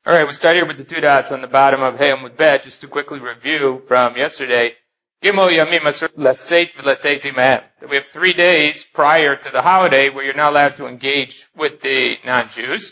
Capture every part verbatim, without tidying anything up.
Alright, we start here with the two dots on the bottom of Hey Amud Bet, just to quickly review from yesterday. Gimel Yamim Asur Laseit V'Lateti Mehem. That we have three days prior to the holiday where you're not allowed to engage with the non-Jews.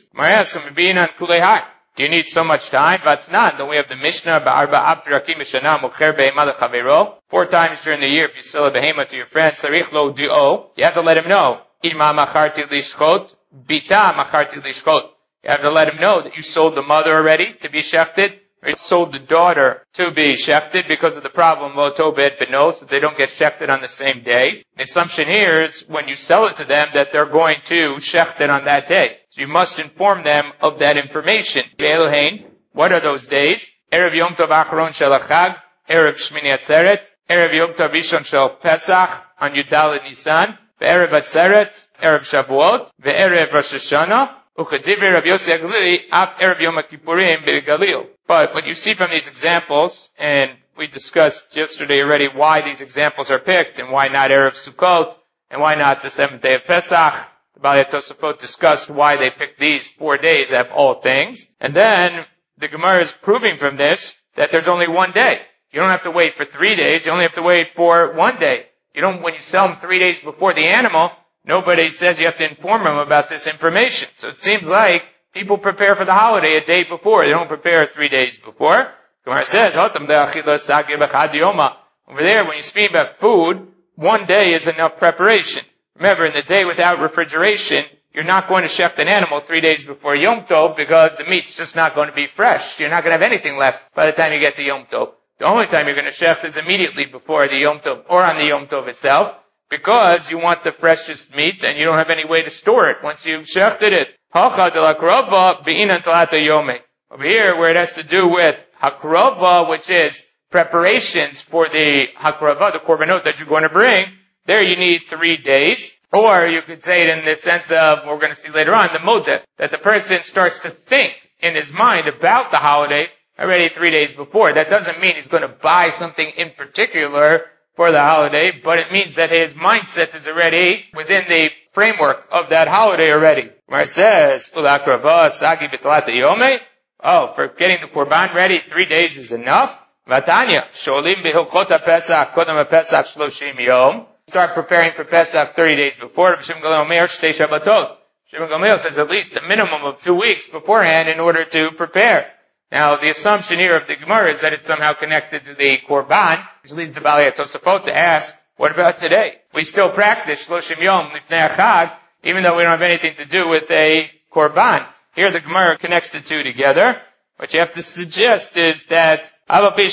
Do you need so much time? Vatnan. Then we have the Mishnah, Ba'arba Abdurakim Mishana, Mocher Behema Lechavero. Four times during the year, if you sell a behema to your friend, Sarich Lo Du'o, you have to let him know. Ima Macharti Lishchot, Bita Macharti Lishchot. You have to let him know that you sold the mother already to be shechted, or you sold the daughter to be shechted because of the problem, Lo Tobed Beno, so they don't get shechted on the same day. The assumption here is when you sell it to them that they're going to shecht it on that day. So you must inform them of that information. Elohein, what are those days? Erev Yom Tov Acharon Shel Chag, Erev Shmini Atzeret, Erev Yom Tov Rishon Shel Pesach on Yudal Nisan, Ve'erev Atzeret, Erev Shavuot, Ve'erev Rosh Hashanah, Uchadivri Rav Yossi HaGalili, Af Erev Yom HaKippurim Be'Galil. But what you see from these examples, and we discussed yesterday already why these examples are picked, and why not Erev Sukkot, and why not the seventh day of Pesach. The Balei Tosafot discussed why they picked these four days of all things. And then the Gemara is proving from this that there's only one day. You don't have to wait for three days, you only have to wait for one day. You don't, when you sell them three days before the animal, nobody says you have to inform them about this information. So it seems like people prepare for the holiday a day before. They don't prepare three days before. Gemara says, over there, when you speak about food, one day is enough preparation. Remember, in the day without refrigeration, you're not going to shecht an animal three days before Yom Tov because the meat's just not going to be fresh. You're not going to have anything left by the time you get to Yom Tov. The only time you're going to shecht is immediately before the Yom Tov or on the Yom Tov itself because you want the freshest meat and you don't have any way to store it once you've shechted it. Over here, where it has to do with hakrova, which is preparations for the hakrova, the korbanot that you're going to bring, there you need three days. Or you could say it in the sense of, we're going to see later on, the modeh, that the person starts to think in his mind about the holiday already three days before. That doesn't mean he's going to buy something in particular for the holiday, but it means that his mindset is already within the framework of that holiday already. Where it says, Ulakrava sagi b'talat yomei. Oh, for getting the korban ready, three days is enough. Vatanya, sholim b'hilchot Pesach, kodam Pesach shloshim yom. Start preparing for Pesach thirty days before. Shimon Gamliel Omer shtei Shabbatot. Shimon Gamliel says at least a minimum of two weeks beforehand in order to prepare. Now, the assumption here of the Gemara is that it's somehow connected to the Korban, which leads the Balei Tosafot to ask, what about today? We still practice Shloshim Yom Lifnei Chag, even though we don't have anything to do with a Korban. Here the Gemara connects the two together. What you have to suggest is that it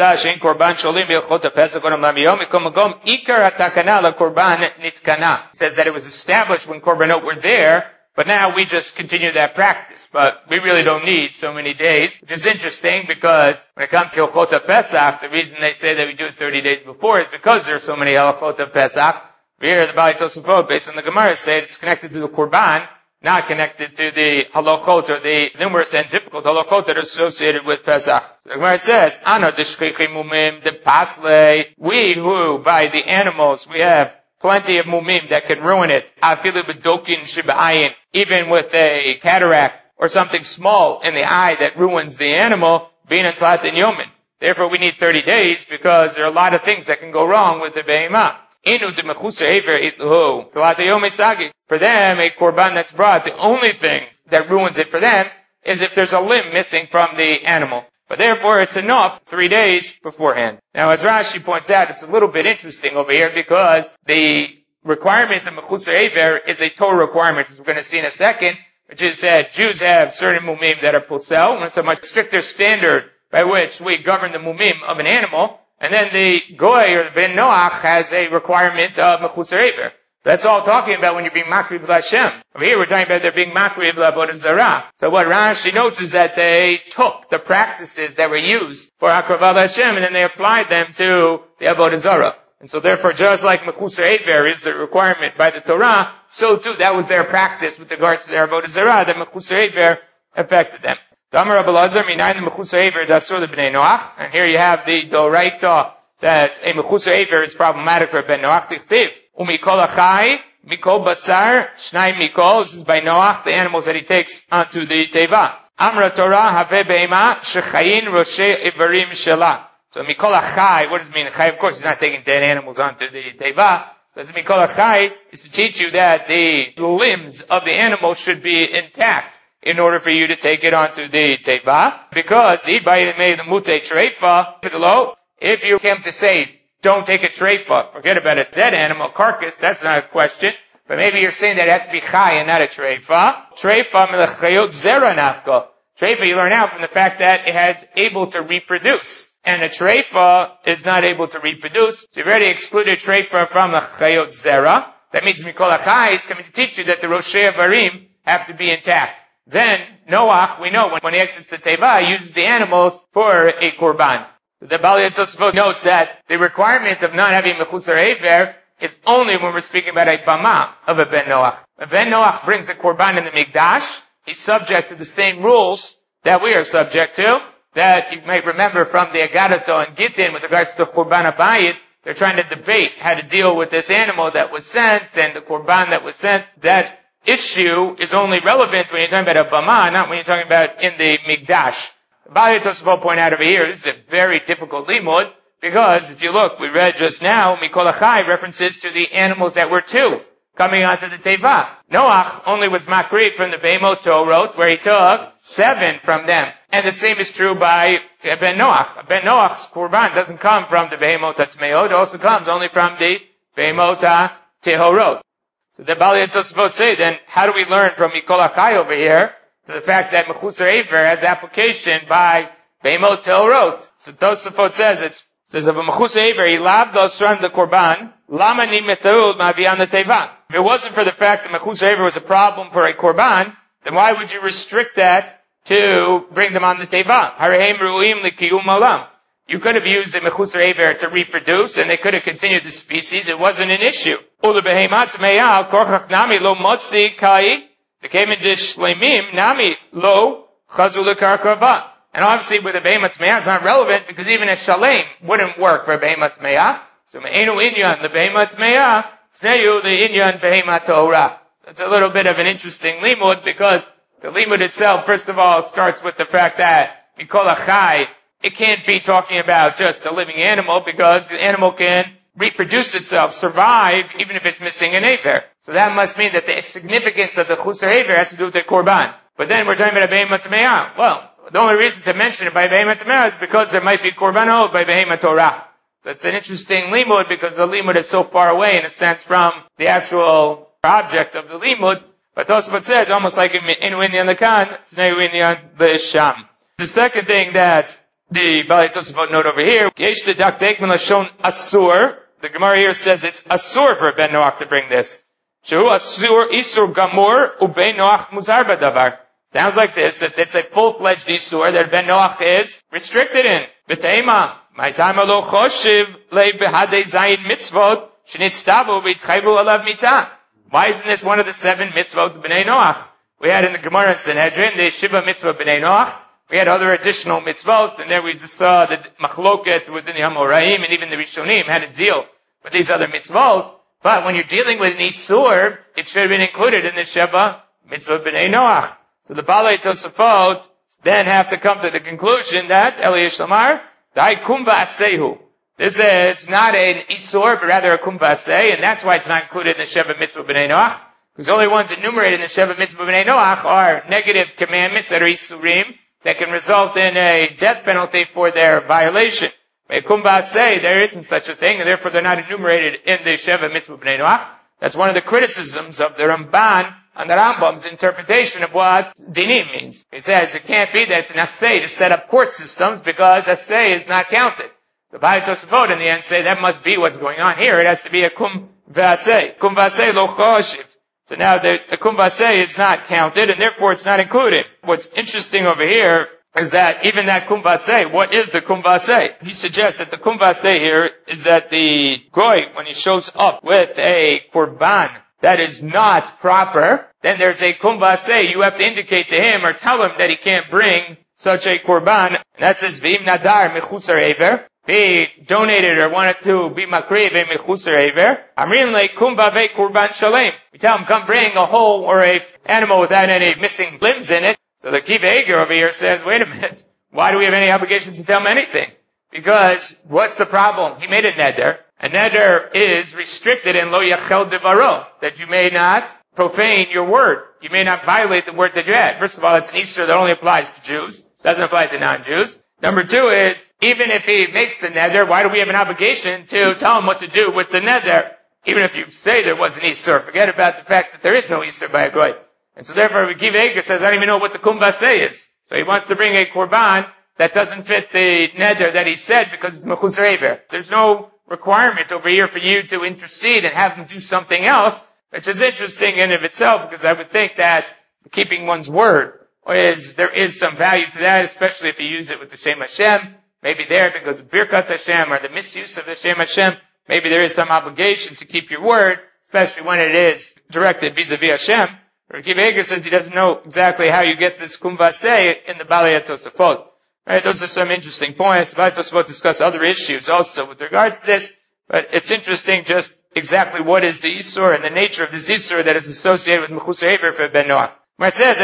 says that it was established when Korbanot were there, but now we just continue that practice. But we really don't need so many days, which is interesting because when it comes to Hilchot Pesach, the reason they say that we do it thirty days before is because there are so many Hilchot Pesach. Here, the Balei Tosafot, based on the Gemara, say it's connected to the Korban, not connected to the halachot or the numerous and difficult halachot that are associated with Pesach. So the Gemara says, Ano deshchichi mumim de pasle. We who, by the animals, we have plenty of mumim that can ruin it. Afilu bedokin shiba'ayin. Even with a cataract or something small in the eye that ruins the animal, being in tlatin yomin. Therefore, we need thirty days because there are a lot of things that can go wrong with the behemah. Inu de mechusa ever itluhu. Tlatin yomin sagi. For them, a korban that's brought, the only thing that ruins it for them is if there's a limb missing from the animal. But therefore, it's enough three days beforehand. Now, as Rashi points out, it's a little bit interesting over here because the requirement of Mechusar Ever is a Torah requirement, as we're going to see in a second, which is that Jews have certain mumim that are posel, and it's a much stricter standard by which we govern the mumim of an animal, and then the Goy or the Ben Noach has a requirement of Mechusar Ever. That's all talking about when you're being makriv l'Hashem. Over here we're talking about they're being makriv l'avodah zarah. So what Rashi notes is that they took the practices that were used for akrav l'Hashem and then they applied them to the avodah zarah. And so therefore, just like mechusar ever is the requirement by the Torah, so too that was their practice with regards to their avodah zarah, that mechusar ever affected them. Damar Rabbi Elazar minayin mechusar ever dasur lebnei Noach. And here you have the doraita that a mechusar ever is problematic for ben Noach tichtiv. Umikol achai, mikol basar, shnai mikol. This is by Noach, the animals that he takes onto the teva. Amra Torah have be'ema shechayin roshe ivarim shela. So mikol achai, what does it mean? Chai, of course, he's not taking dead animals onto the teva. So it's mikol achai is to teach you that the limbs of the animal should be intact in order for you to take it onto the teva. Because the ibai made the mute treifa below. If you came to say don't take a treifa, forget about a dead animal carcass. That's not a question. But maybe you're saying that it has to be chai and not a treifa. Treifa melechayot zera nafka. Treifa you learn out from the fact that it has able to reproduce. And a treifa is not able to reproduce. So you've already excluded treifa from the chayot zera. That means Mikol HaChai is coming to teach you that the Roshei Avarim have to be intact. Then Noach, we know when, when he exits the teva, he uses the animals for a korban. The Balei Tosfot notes that the requirement of not having mechusar hever is only when we're speaking about a bama of a ben Noach. A ben Noach brings a korban in the mikdash. He's subject to the same rules that we are subject to, that you might remember from the Agadato and Gittin with regards to korban abayit. They're trying to debate how to deal with this animal that was sent and the korban that was sent. That issue is only relevant when you're talking about a bama, not when you're talking about in the mikdash. The Balei Tosfot point out over here, this is a very difficult limud, because if you look, we read just now, Mikol HaChai references to the animals that were two, coming onto the teva. Noach only was makriv from the Beimot Torot, where he took seven from them. And the same is true by Ben Noach. Ben Noach's korban doesn't come from the Beimot HaTmeot, it also comes only from the Beimot HaTehorot. So the Balei Tosfot say, then, how do we learn from Mikol HaChai over here to the fact that Mechusar Ever has application by Beimot Tehorot? So Tosfot says, it's says of a Mechusar Ever, he laved osran the korban, lama ni metarud ma'aviyan the teva. If it wasn't for the fact that Mechusar Ever was a problem for a korban, then why would you restrict that to bring them on the teva? Harehem ru'im l'kiyum olam. You could have used the Mechusar Ever to reproduce, and they could have continued the species. It wasn't an issue. Ulu behemat me'ah korchach nami lo motzi kai the kemedish shleimim nami lo chazu lekarkava. And obviously with a behemat me'ah it's not relevant because even a shalem wouldn't work for a behemat me'ah. So me'enu inyan the behemat me'ah tneyu the inyan behemat torah. That's a little bit of an interesting limud because the limud itself, first of all, starts with the fact that Mikol HaChai, it can't be talking about just a living animal because the animal can reproduce itself, survive, even if it's missing an aver. So that must mean that the significance of the chusar aver has to do with the korban. But then we're talking about a behemat me'ah. Well, the only reason to mention it by behemat me'ah is because there might be korbanot by behemat Torah. So it's an interesting limud because the limud is so far away in a sense from the actual object of the limud. But Tosfot says, almost like in Inyan Lakan, it's Inyan B'Sham. The second thing that the Balei Tosfot note over here, Yesh L'Daktek Melashon Asur. The Gemara here says it's Asur for Ben Noach to bring this. Shehu Asur Isur Gamur Ubein Noach Muzar B'Davar. Sounds like this, that it's a full-fledged Isur that Ben Noach is restricted in. B'Teima. My time alo choshiv le behadei zayin mitzvot shenitztavu v'itchayvu alav mitah. Why isn't this one of the seven mitzvot of Bnei Noach? We had in the Gemara in Sanhedrin, the Shiva mitzvah Bnei Noach. We had other additional mitzvot, and there we saw the machloket within the Amoraim, and even the Rishonim had a deal with these other mitzvot. But when you're dealing with an Isur, it should have been included in the Shiva mitzvah Bnei Noach. So the Balei Tosafot then have to come to the conclusion that, Eli Yishlamar, Dai kumva asehu. This is not an isur, but rather a kumva aseh, and that's why it's not included in the Sheva Mitzvah B'nai Noach, because the only ones enumerated in the Sheva Mitzvah B'nai Noach are negative commandments that are isurim, that can result in a death penalty for their violation. But kumva aseh, there isn't such a thing, and therefore they're not enumerated in the Sheva Mitzvah B'nai Noach. That's one of the criticisms of the Ramban on the Rambam's interpretation of what dinim means. He says it can't be that it's an aseh to set up court systems because aseh is not counted. The Balei Tosafot in the end say that must be what's going on here. It has to be a kum v'aseh. Kum v'aseh lo choshiv. So now the, the kum v'aseh is not counted and therefore it's not included. What's interesting over here is that even that kum v'aseh, what is the kum v'aseh? He suggests that the kum v'aseh here is that the goy, when he shows up with a korban that is not proper, then there's a kum v'aseh. You have to indicate to him or tell him that he can't bring such a korban. And that says, v'im nadar mechusar ever. If he donated or wanted to be makriv a mechusar ever, amrin le kum v'avei korban shalem. We tell him, come bring a whole or a animal without any missing limbs in it. So the Kiva Eger over here says, wait a minute, why do we have any obligation to tell him anything? Because what's the problem? He made a neder. A neder is restricted in lo yachel devaro, that you may not profane your word. You may not violate the word that you had. First of all, it's an Easter that only applies to Jews. Doesn't apply to non-Jews. Number two is, even if he makes the neder, why do we have an obligation to tell him what to do with the neder? Even if you say there was an Easter, forget about the fact that there is no Easter by a goy. And so therefore, Kiva Eger says, I don't even know what the kumbaseh is. So he wants to bring a korban that doesn't fit the neder that he said because it's mechusar ever. There's no requirement over here for you to intercede and have him do something else, which is interesting in of itself, because I would think that keeping one's word is, there is some value to that, especially if you use it with the Shem Hashem. Maybe there, because of Birkat Hashem or the misuse of the Shem Hashem, maybe there is some obligation to keep your word, especially when it is directed vis-a-vis Hashem. Kiva Eger says he doesn't know exactly how you get this kumbaseh in the Balei Tosafot. Right, those are some interesting points. Balei Tosafot discuss other issues also with regards to this, but it's interesting just exactly what is the Isur and the nature of this Isur that is associated with Mechusar Ever for Ben Noach. When it says,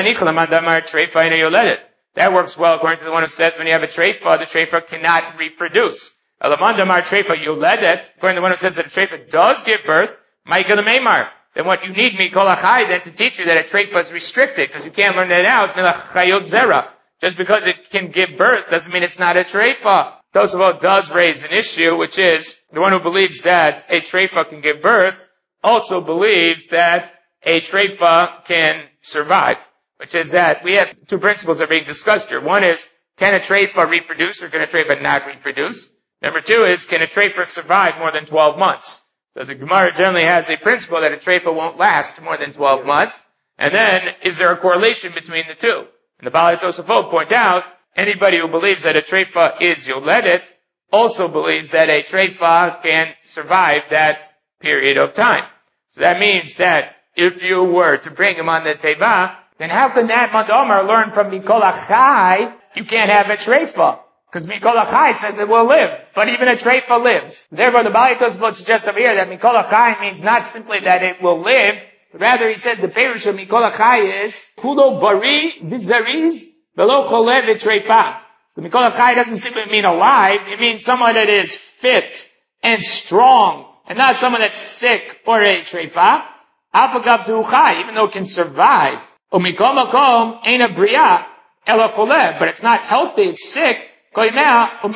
that works well according to the one who says when you have a treifa, the treifa cannot reproduce. Alamandamar treifa yoledet, according to the one who says that a treifa does give birth, Michael Meimar. Then what you need me kol achai then to teach you that a treifa is restricted, because you can't learn that out, milachayot zera. Just because it can give birth doesn't mean it's not a treifa. Tosafot does raise an issue, which is the one who believes that a treifa can give birth also believes that a treifa can survive, which is that we have two principles that are being discussed here. One is, can a treifa reproduce or can a treifa not reproduce? Number two is, can a treifa survive more than twelve months? So the Gemara generally has a principle that a treifa won't last more than twelve months. And then, is there a correlation between the two? And the Balei Tosafot point out, anybody who believes that a treifa is yoledet also believes that a treifa can survive that period of time. So that means that if you were to bring him on the teva, then how can that Madomar learn from Mikol Achai you can't have a treifa? Because Mikol Achai says it will live, but even a treifa lives. Therefore, the Balei Tosafot suggests over here that Mikol Achai means not simply that it will live, but rather he says the perush of Mikol Achai is Kulo Bari Vizariz Velo Cholev Treifa. So Mikol Achai doesn't simply mean alive, it means someone that is fit and strong, and not someone that's sick or a treifa. Apagav Duchai, even though it can survive. Umikol Makom ain't a bria ela cholev, but it's not healthy, it's sick. And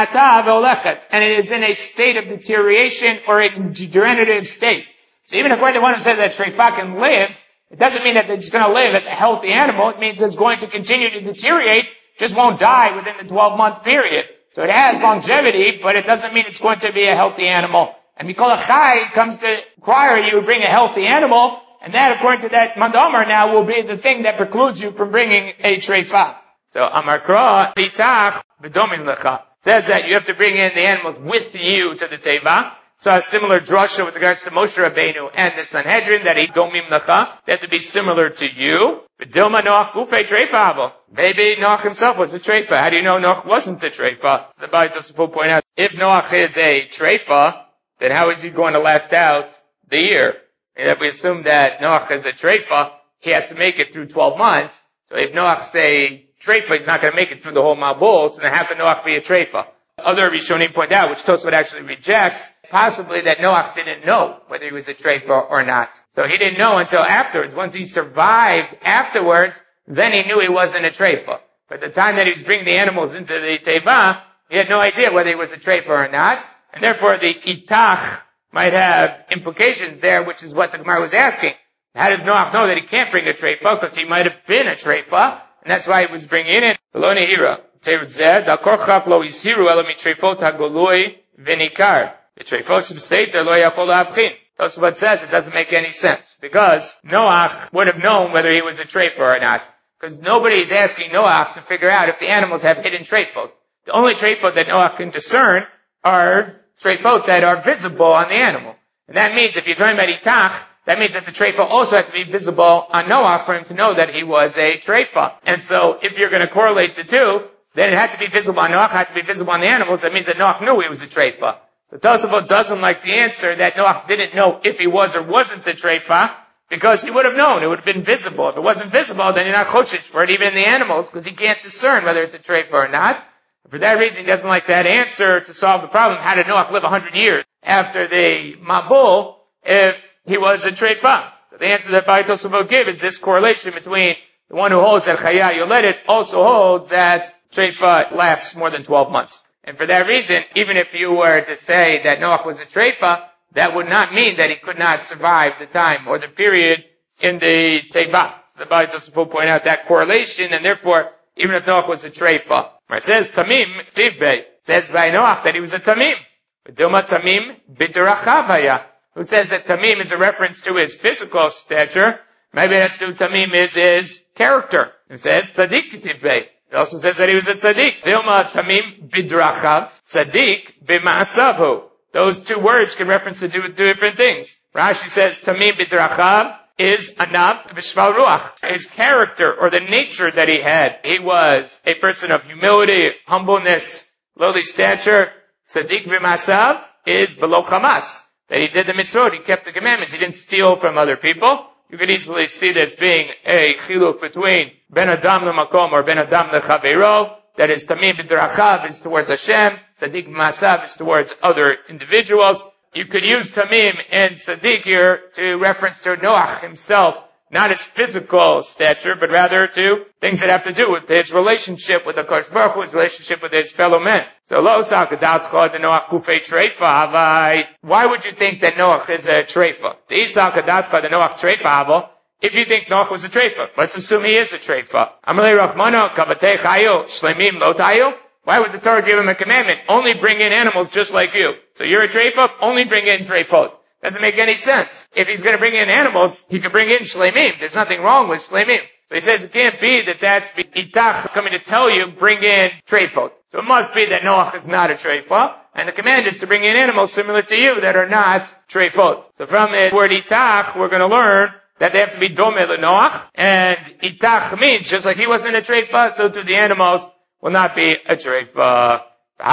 it is in a state of deterioration or a degenerative state. So even according to one who says that treifa can live, it doesn't mean that it's going to live as a healthy animal. It means it's going to continue to deteriorate, just won't die within the twelve month period. So it has longevity, but it doesn't mean it's going to be a healthy animal. And Mikol Achai comes to require you to bring a healthy animal, and that, according to that Mandamar now, will be the thing that precludes you from bringing a treifa. So Amar Kra Pitach V'Domim Lecha says that you have to bring in the animals with you to the teva. So a similar drasha with regards to Moshe Rabbeinu and the Sanhedrin, that he Domim Lecha, they have to be similar to you. V'Dilma Noach Gufei Treifa Avo. Maybe Noach himself was a treifa. How do you know Noach wasn't a treifa? The Balei Tosafot point out, if Noach is a treifa, then how is he going to last out the year? And if we assume that Noach is a treifa, he has to make it through twelve months. So if Noach say treifa, he's not going to make it through the whole Mabul, so then how can Noach be a treifa? Other Rishonim point out, which Tosafot actually rejects, possibly that Noach didn't know whether he was a treifa or not. So he didn't know until afterwards. Once he survived afterwards, then he knew he wasn't a treifa. But at the time that he was bringing the animals into the teva, he had no idea whether he was a treifa or not. And therefore the itach might have implications there, which is what the Gemara was asking. How does Noach know that he can't bring a treifa? Because he might have been a treifa, and that's why he was bringing it. Lo nehira. Teirut zed, al korchak lo ishiru elo mitreifot hagolui v'nikar. The treifot sheb'seiter lo yachol la'avchin. That's what it says. It doesn't make any sense. Because Noach would have known whether he was a treifa or not. Because nobody is asking Noach to figure out if the animals have hidden treifot. The only treifot that Noach can discern are treifot that are visible on the animal. And that means if you're talking about itach, that means that the treifa also has to be visible on Noach for him to know that he was a treifa. And so if you're going to correlate the two, then it had to be visible on Noach, it had to be visible on the animals. That means that Noach knew he was a treifa. So Tosafot doesn't like the answer that Noach didn't know if he was or wasn't the treifa, because he would have known. It would have been visible. If it wasn't visible, then you're not choshesh for it, even in the animals, because he can't discern whether it's a treifa or not. For that reason, he doesn't like that answer to solve the problem. How did Noach live a hundred years after the Mabul if he was a treifa? So the answer that Ba'ai Tosafot give is this correlation between the one who holds that Chaya Yoledet also holds that treifa lasts more than twelve months. And for that reason, even if you were to say that Noach was a treifa, that would not mean that he could not survive the time or the period in the Teva. The Ba'ai Tosafot point out that correlation, and therefore, even if Noach was a treifa. It says Tamim, Tivbei, says by Noach that he was a Tamim. Dilma Tamim, B'derachavaya. Who says that Tamim is a reference to his physical stature? Maybe that's to Tamim is his character. It says Tzadik Tivbei. It also says that he was a Tzadik. Dilma Tamim, B'derachav, Tzadik, B'ma'asavu. Those two words can reference to two different things. Rashi says Tamim B'derachav is Anav V'shval Ruach. His character or the nature that he had. He was a person of humility, humbleness, lowly stature. Tzaddik B'masav is below Hamas. That he did the mitzvot, he kept the commandments, he didn't steal from other people. You could easily see this being a chiluk between Ben Adam L'Makom or Ben Adam L'Chaveiro. That is Tamim B'derachav is towards Hashem. Tzaddik B'masav is towards other individuals. You could use Tamim and Tzaddik here to reference to Noach himself, not his physical stature, but rather to things that have to do with his relationship with the Kodesh Baruch Hu, his relationship with his fellow men. So, lo sakadavtcha the Noach kufei treifa havai. Why would you think that Noach is a treifa? The isakadavtcha the Noach treifa havo. If you think Noach was a treifa, let's assume he is a treifa. Amalei Rachmana kavatei chayu shlemim lo tayu. Why would the Torah give him a commandment? Only bring in animals just like you. So you're a treifa, only bring in treifot. Doesn't make any sense. If he's going to bring in animals, he can bring in shlemim. There's nothing wrong with shlemim. So he says it can't be that that's itach coming to tell you, bring in treifot. So it must be that Noach is not a treifa, and the command is to bring in animals similar to you that are not treifot. So from the word itach, we're going to learn that they have to be domeh leNoach, and itach means just like he wasn't a treifa, so to the animals will not be a treifa.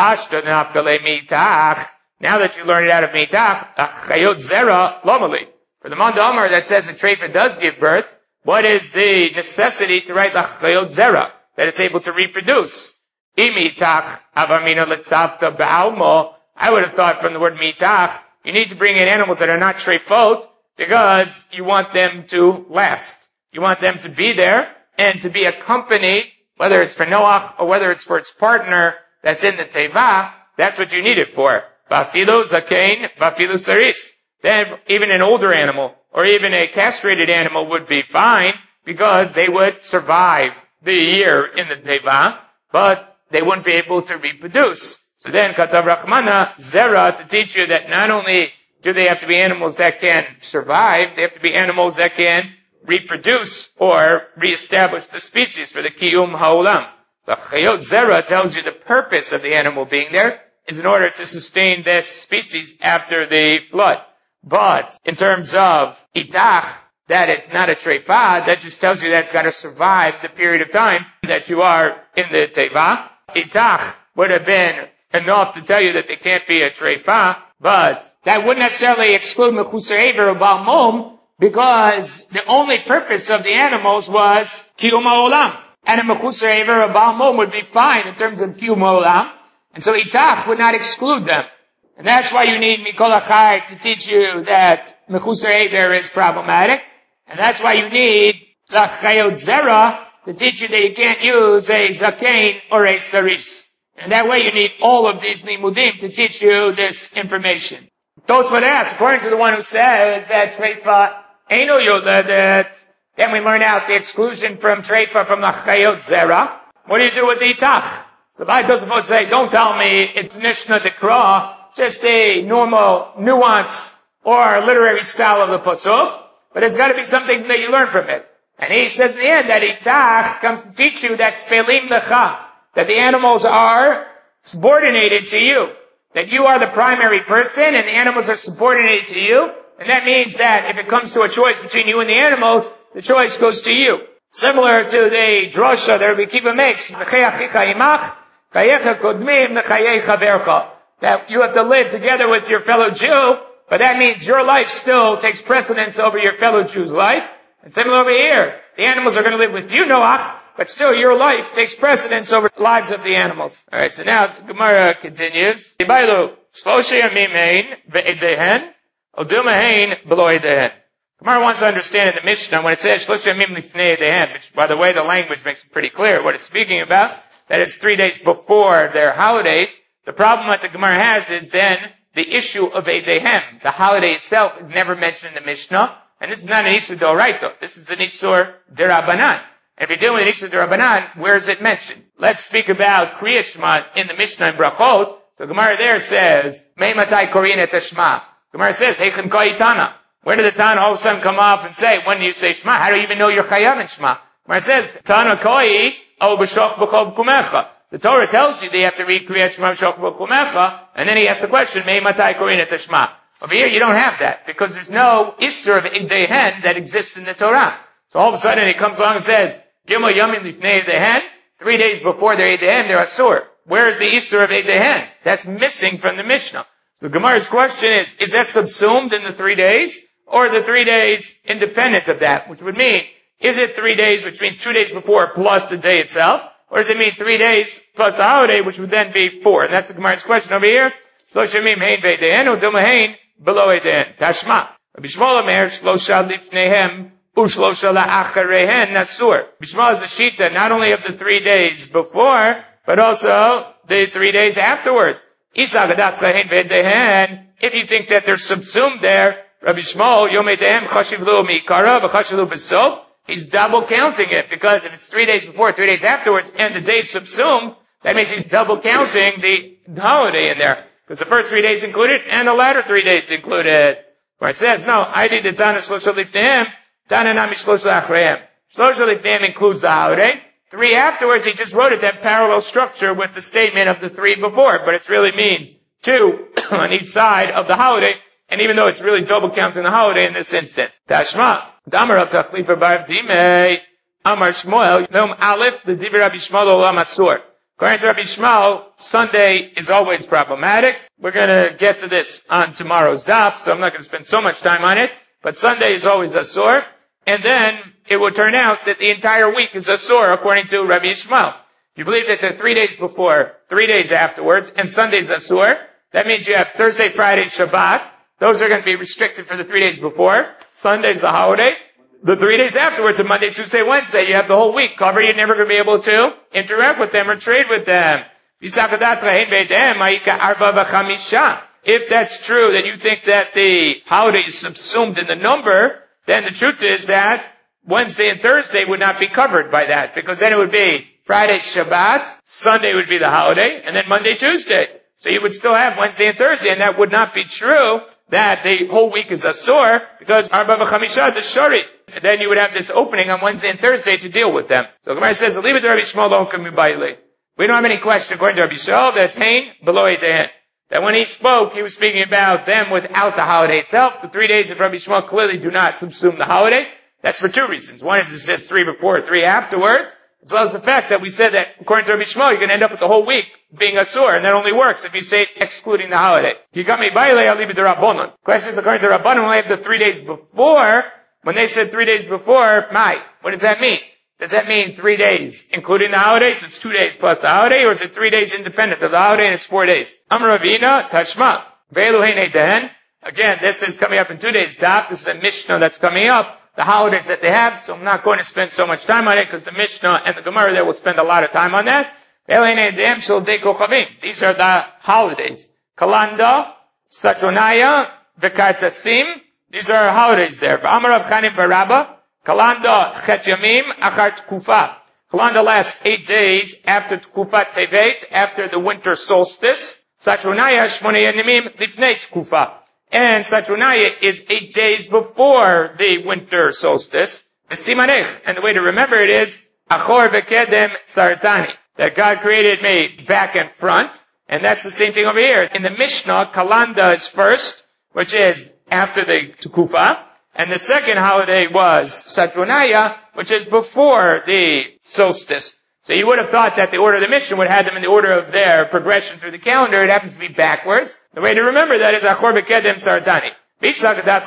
Now that you learn it out of mitach, chayot zera lomali. For the Manda Amar that says the treifa does give birth, what is the necessity to write chayot zera? That it's able to reproduce. Imitach avamina letzavta ba'almo. I would have thought from the word mitach, you need to bring in animals that are not treifot because you want them to last. You want them to be there and to be accompanied, whether it's for Noach or whether it's for its partner that's in the teva. That's what you need it for. Vafilo zakein, vafilo saris. Then even an older animal or even a castrated animal would be fine because they would survive the year in the teva, but they wouldn't be able to reproduce. So then Katav Rachmana Zera to teach you that not only do they have to be animals that can survive, they have to be animals that can reproduce or reestablish the species for the Kiyum Ha'olam. So Chayot Zera tells you the purpose of the animal being there is in order to sustain this species after the flood. But in terms of itach, that it's not a treifa, that just tells you that it's got to survive the period of time that you are in the teva. Itach would have been enough to tell you that they can't be a treifa, but that wouldn't necessarily exclude mechusar ever or bal mom, because the only purpose of the animals was kiyum ha'olam. And a mechusar ever or bal mom would be fine in terms of kiyum ha'olam. And so itach would not exclude them. And that's why you need Mikol Achai to teach you that Mechusar Eber is problematic. And that's why you need the Chayot Zera to teach you that you can't use a Zakein or a Saris. And that way you need all of these Limudim to teach you this information. Those would ask, according to the one who says that Treifa Eino Yoledet, then we learn out the exclusion from Treifa from the Chayot Zera. What do you do with the Itach? The Ba'ai Tosafot say, don't tell me it's Mishnah Dekra, just a normal nuance or literary style of the pasuk, but there's got to be something that you learn from it. And he says in the end that itach comes to teach you that felim lecha, that the animals are subordinated to you, that you are the primary person and the animals are subordinated to you, and that means that if it comes to a choice between you and the animals, the choice goes to you. Similar to the drosha that Rabbi Akiva makes, that you have to live together with your fellow Jew but that means your life still takes precedence over your fellow Jew's life. And similar over here, the animals are going to live with you, Noach, but still your life takes precedence over the lives of the animals. Alright, so now the Gemara continues. Gemara wants to understand in the Mishnah when it says Shlosha Yamim Lifnei Yedeihem, which by the way the language makes it pretty clear what it's speaking about, that it's three days before their holidays. The problem that the Gemara has is then the issue of Yedeihem. The holiday itself is never mentioned in the Mishnah, and this is not an Isur D'Oraita. This is an Isur D'Rabbanan. And if you're dealing with Isur D'Rabbanan, where is it mentioned? Let's speak about Kriyat Shema in the Mishnah in Brachot. So Gemara there says, Mei matai korin et Shema. Gemara says, Heichen koi Tana. Where did the Tana all of a sudden come off and say, when do you say Shema? How do you even know you're chayav in Shema? Gemara says, Tana koi o b'shoch b'chov kumecha. The Torah tells you that you have to read Kriyat Shema b'shoch b'chov kumecha, and then he asks the question, Mei matai korin et Shema. Over here you don't have that, because there's no Isur of Yedeihen that exists in the Torah. So all of a sudden he comes along and says, Gimel Yamin Lifnei Yedeihen, three days before their Yedeihen, they're Asur. Where is the Isur of Yedeihen? That's missing from the Mishnah. So the Gemara's question is, is that subsumed in the three days? Or the three days independent of that? Which would mean, is it three days, which means two days before plus the day itself? Or does it mean three days plus the holiday, which would then be four? And that's the Gemara's question over here. Shlosha Yamim Hein Ve'Yedeihen, Udilma Hein Below Yedeihen. Tashma. Rabbi Shmuel Omer, Shlosha Lifneihem, Ushlosha La'acharehen Nasur. Bishmal is the Shita, not only of the three days before, but also the three days afterwards. If you think that they're subsumed there, Rabbi Shmuel, Yom Yedeihem Chashiv Lu Mi'ikara V'Chashiv Lu B'Sof, he's double counting it, because if it's three days before, three days afterwards, and the day subsumed, that means he's double counting the holiday in there. Because the first three days included, and the latter three days included. Where it says, no, I did the Tana Shlosha Lifneihem, Tana Nami Shlosha Achreihem. Shlosha Lifneihem includes the holiday. Three afterwards, he just wrote it that parallel structure with the statement of the three before, but it really means two on each side of the holiday, and even though it's really double counting the holiday in this instance. Tashma, Damar of Tachlifa Bar Dime, Amar Shmuel, Yom Aleph, the Divi Rabbi Shmuel Olam Asur. According to Rabbi Shmuel, Sunday is always problematic. We're gonna get to this on tomorrow's daf, so I'm not gonna spend so much time on it, but Sunday is always Asur. And then it will turn out that the entire week is Asur according to Rabbi Shmuel. If you believe that the three days before, three days afterwards, and Sunday's Asur, that means you have Thursday, Friday, Shabbat. Those are going to be restricted for the three days before. Sunday's the holiday. The three days afterwards, on Monday, Tuesday, Wednesday, you have the whole week covered. You're never going to be able to interact with them or trade with them. If that's true, then you think that the holiday is subsumed in the number, then the truth is that Wednesday and Thursday would not be covered by that, because then it would be Friday, Shabbat, Sunday would be the holiday, and then Monday, Tuesday. So you would still have Wednesday and Thursday, and that would not be true that the whole week is Asur, because Arba v'chamisha the Shari. Then you would have this opening on Wednesday and Thursday to deal with them. So Gemara says, leave it to Rabbi Shmuel, don't come by. We don't have any question according to Rabbi Shmuel, that's Hein below Yedeihen. That when he spoke, he was speaking about them without the holiday itself. The three days of Rabbi Shmuel clearly do not subsume the holiday. That's for two reasons. One is it says three before, three afterwards, as well as the fact that we said that according to Rabbi Shmuel, you're going to end up with the whole week being Asur, and that only works if you say it excluding the holiday. You got me by I'll leave it to Rabbanon. Questions according to Rabbanon, when I have the three days before, when they said three days before, my, what does that mean? Does that mean three days, including the holiday? So it's two days plus the holiday, or is it three days independent of the holiday and it's four days? Amar Ravina, Tashma, Ve'elu Hein Yedeihen. Again, this is coming up in two days. Daf, this is a Mishnah that's coming up. The holidays that they have, so I'm not going to spend so much time on it, because the Mishnah and the Gemara there will spend a lot of time on that. These are the holidays. Kalanda, Satronaya, V'kartasim. These are holidays there. Amar Rav Chanim Barabba. Kalanda Chet Yamim Achar Tkufa. Kalanda lasts eight days after Tkufat Tevet, after the winter solstice. Satronaya Shmonei Yamim Lifnei Tkufa. And Satronaya is eight days before the winter solstice. The Simanech, and the way to remember it is Achor V'Kedem Tzartani. That God created me back and front, and that's the same thing over here. In the Mishnah, Kalanda is first, which is after the Tkufa. And the second holiday was Satronaya, which is before the solstice. So you would have thought that the order of the Mishnah would have them in the order of their progression through the calendar. It happens to be backwards. The way to remember that is Achor Bekedem Tzardani. If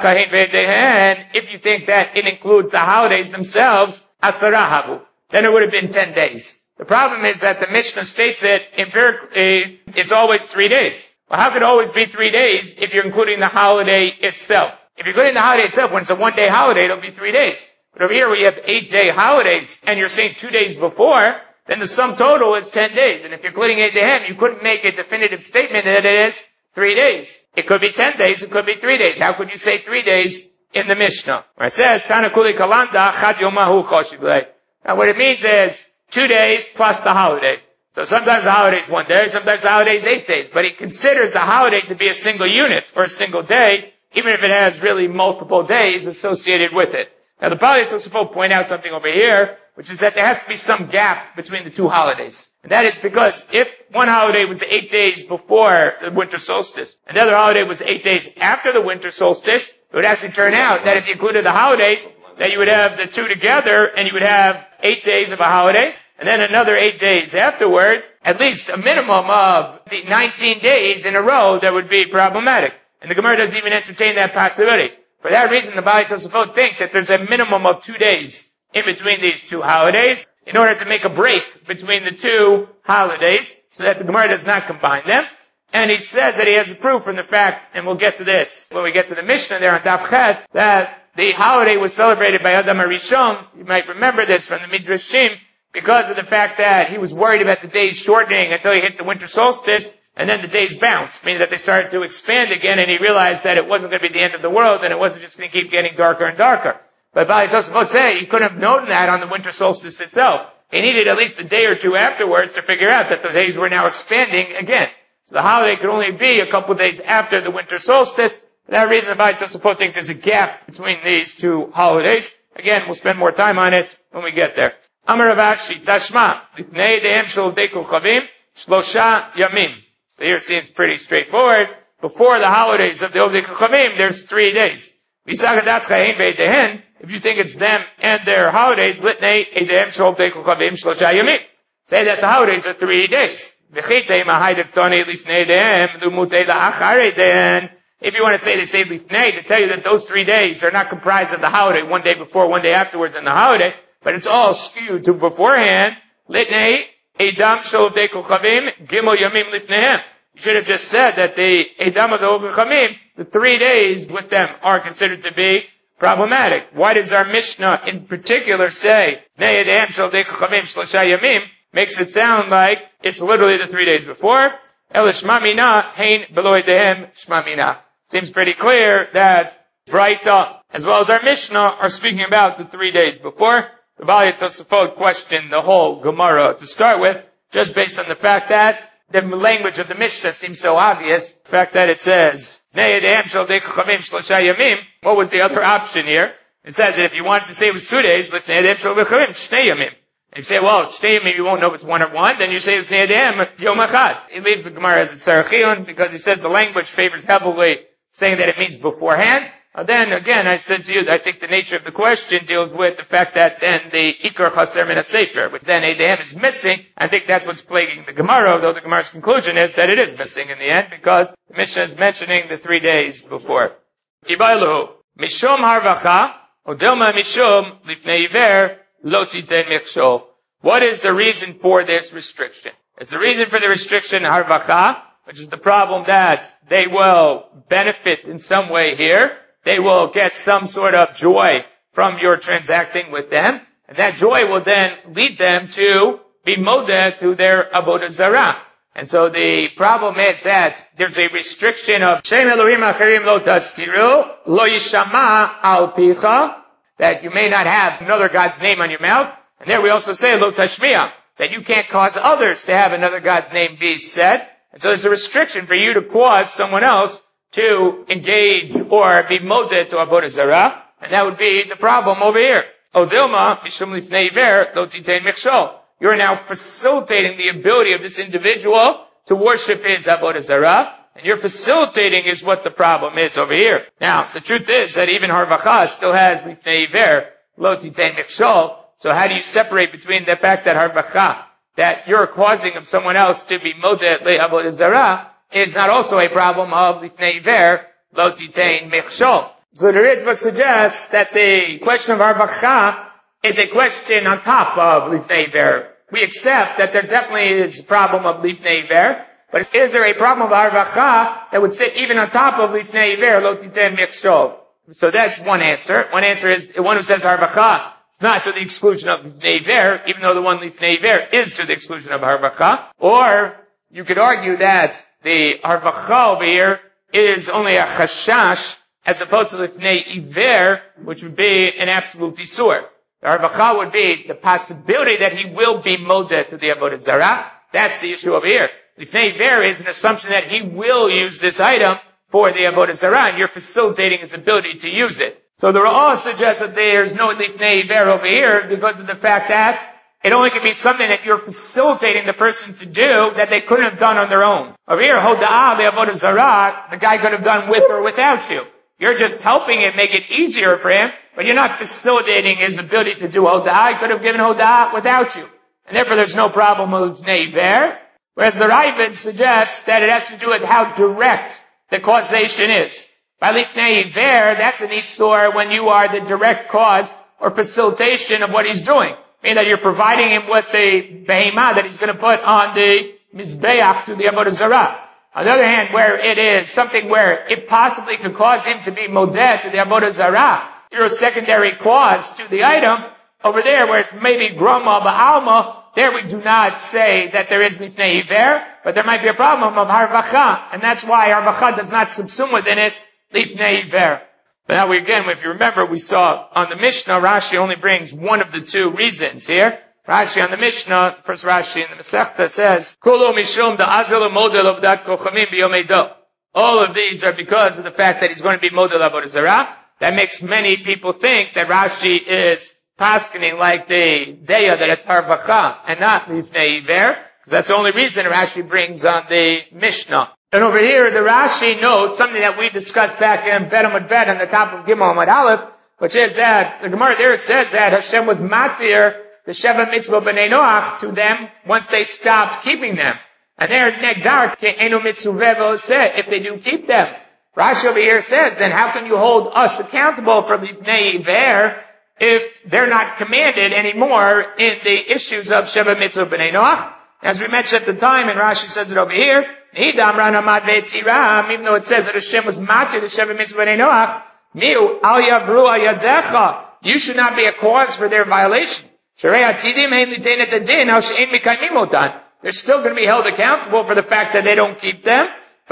you think that it includes the holidays themselves, Asarahavu, then it would have been ten days. The problem is that the Mishnah states it empirically, it's always three days. Well, how could it always be three days if you're including the holiday itself? If you're including the holiday itself, when it's a one-day holiday, it'll be three days. But over here we have eight-day holidays, and you're saying two days before, then the sum total is ten days. And if you're including eight Dehem, you couldn't make a definitive statement that it is three days. It could be ten days, it could be three days. How could you say three days in the Mishnah? Where it says, Tanakuli Kalanda, Chad Yomahu Choshiblei. Now what it means is two days plus the holiday. So sometimes the holiday is one day, sometimes the holiday is eight days. But he considers the holiday to be a single unit or a single day, even if it has really multiple days associated with it. Now the Bali Tosafot point out something over here, which is that there has to be some gap between the two holidays. And that is because if one holiday was the eight days before the winter solstice, and the other holiday was eight days after the winter solstice, it would actually turn out that if you included the holidays, that you would have the two together, and you would have eight days of a holiday, and then another eight days afterwards, at least a minimum of the nineteen days in a row that would be problematic. And the Gemara doesn't even entertain that possibility. For that reason, the Bali Tosafot think that there's a minimum of two days in between these two holidays in order to make a break between the two holidays so that the Gemara does not combine them. And he says that he has a proof from the fact, and we'll get to this when we get to the Mishnah there on Daf Chet, that the holiday was celebrated by Adam HaRishon. You might remember this from the Midrashim because of the fact that he was worried about the days shortening until he hit the winter solstice, and then the days bounced, meaning that they started to expand again, and he realized that it wasn't going to be the end of the world, and it wasn't just going to keep getting darker and darker. But Bali Tosafot say he couldn't have known that on the winter solstice itself. He needed at least a day or two afterwards to figure out that the days were now expanding again. So the holiday could only be a couple of days after the winter solstice. For that reason, Bali Tosafot think there's a gap between these two holidays. Again, we'll spend more time on it when we get there. Amar Rav Ashi, Tashma, Lifnei Dehem Shel Dei Kochavim, Shlosha Yamim. So here it seems pretty straightforward. Before the holidays of the Ovdei Kochavim, there's three days. If you think it's them and their holidays, say that the holidays are three days. If you want to say they say lifnei, to tell you that those three days are not comprised of the holiday, one day before, one day afterwards, and the holiday, but it's all skewed to beforehand, litnei edam shel ovdei kochavim gimel yamim lifneihem. You should have just said that the edam of the ovdei kochavim, the three days with them are considered to be problematic. Why does our Mishnah in particular say, makes it sound like it's literally the three days before? Seems pretty clear that Braita, as well as our Mishnah, are speaking about the three days before. The Bali Tosafot questioned the whole Gemara to start with, just based on the fact that the language of the Mishnah seems so obvious. The fact that it says, what was the other option here? It says that if you wanted to say it was two days, and you say, well, shnei yamim, you won't know if it's one or one, then you say yom echad. He leaves the Gemara as a tzarechiyun because he says the language favors heavily saying that it means beforehand. Uh, then again, I said to you that I think the nature of the question deals with the fact that then the ikar chaser min ha-sefer, which then Edehem is missing. I think that's what's plaguing the Gemara, although the Gemara's conclusion is that it is missing in the end because the Mishnah is mentioning the three days before. Ibailu, mishum harvacha, odelma mishum lifnei iver, lo titen michshol. What is the reason for this restriction? Is the reason for the restriction harvacha, which is the problem that they will benefit in some way here. They will get some sort of joy from your transacting with them, and that joy will then lead them to be modeh to their avodah zarah. And so the problem is that there's a restriction of Shem Elohim Acherim Lo Tazkiru Lo Yishama Al Picha, that you may not have another God's name on your mouth. And there we also say Lo Tashmiya, that you can't cause others to have another God's name be said. And so there's a restriction for you to cause someone else to engage or be modeh to avodah zarah, and that would be the problem over here. Odilma mishum lifnei iver lo titein michshol. You're now facilitating the ability of this individual to worship his avodah zarah, and you're facilitating is what the problem is over here. Now, the truth is that even harvacha still has lifnei iver lo titein michshol. So how do you separate between the fact that harvacha that you're causing of someone else to be modeh le'avodah zarah is not also a problem of lifnei iver lo titein michshol. So the Ritva suggests that the question of harvacha is a question on top of lifnei iver. We accept that there definitely is a problem of lifnei iver, but is there a problem of harvacha that would sit even on top of lifnei iver lo titein michshol? So that's one answer. One answer is the one who says harvacha is not to the exclusion of lifnei iver, even though the one lifnei iver is to the exclusion of harvacha. Or you could argue that the harvacha over here is only a chashash as opposed to lifnei iver, which would be an absolute isur. The harvacha would be the possibility that he will be modeh to the avodah zarah. That's the issue over here. Lifnei iver is an assumption that he will use this item for the avodah zarah, and you're facilitating his ability to use it. So the Ra'ah suggests that there's no lifnei iver over here because of the fact that it only can be something that you're facilitating the person to do that they couldn't have done on their own. Over here, hoda'ah, the avodah zarah, the guy could have done with or without you. You're just helping it make it easier for him, but you're not facilitating his ability to do hoda'ah. He could have given hoda'ah without you. And therefore there's no problem with lifnei iver. Whereas the Ravid suggests that it has to do with how direct the causation is. By lifnei iver, that's an isur when you are the direct cause or facilitation of what he's doing. Meaning that you're providing him with the behemah that he's going to put on the mizbeach to the avodah zarah. On the other hand, where it is something where it possibly could cause him to be modeh to the avodah zarah, you're a secondary cause to the item. Over there, where it's maybe groma ba'alma, there we do not say that there is lifnei iver, but there might be a problem of harvacha, and that's why harvacha does not subsume within it lifnei iver. But now we again, if you remember, we saw on the Mishnah, Rashi only brings one of the two reasons here. Rashi on the Mishnah, first Rashi in the Masechta says, Kulo mishum da'azelu model of dat kochamim b'yomedo. All of these are because of the fact that he's going to be model avodah zarah. That makes many people think that Rashi is paskening like the deya that it's harvacha and not lifnei iver, because that's the only reason Rashi brings on the Mishnah. And over here, the Rashi notes something that we discussed back in Bet Amud Bet on the top of Gimel Amud Aleph, which is that the Gemara there says that Hashem was matir the Sheva Mitzvah B'nei Noach to them once they stopped keeping them. And there, Negdar Ke'enu Mitzuveh V'oseh, if they do keep them. Rashi over here says, then how can you hold us accountable for Lifnei Iver if they're not commanded anymore in the issues of Sheva Mitzvah B'nei Noach? As we mentioned at the time, and Rashi says it over here, even though it says that Hashem was matir the Sheva Mitzvah B'nei Noach, Miu al yavru al yadecha, you should not be a cause for their violation. They're still going to be held accountable for the fact that they don't keep them.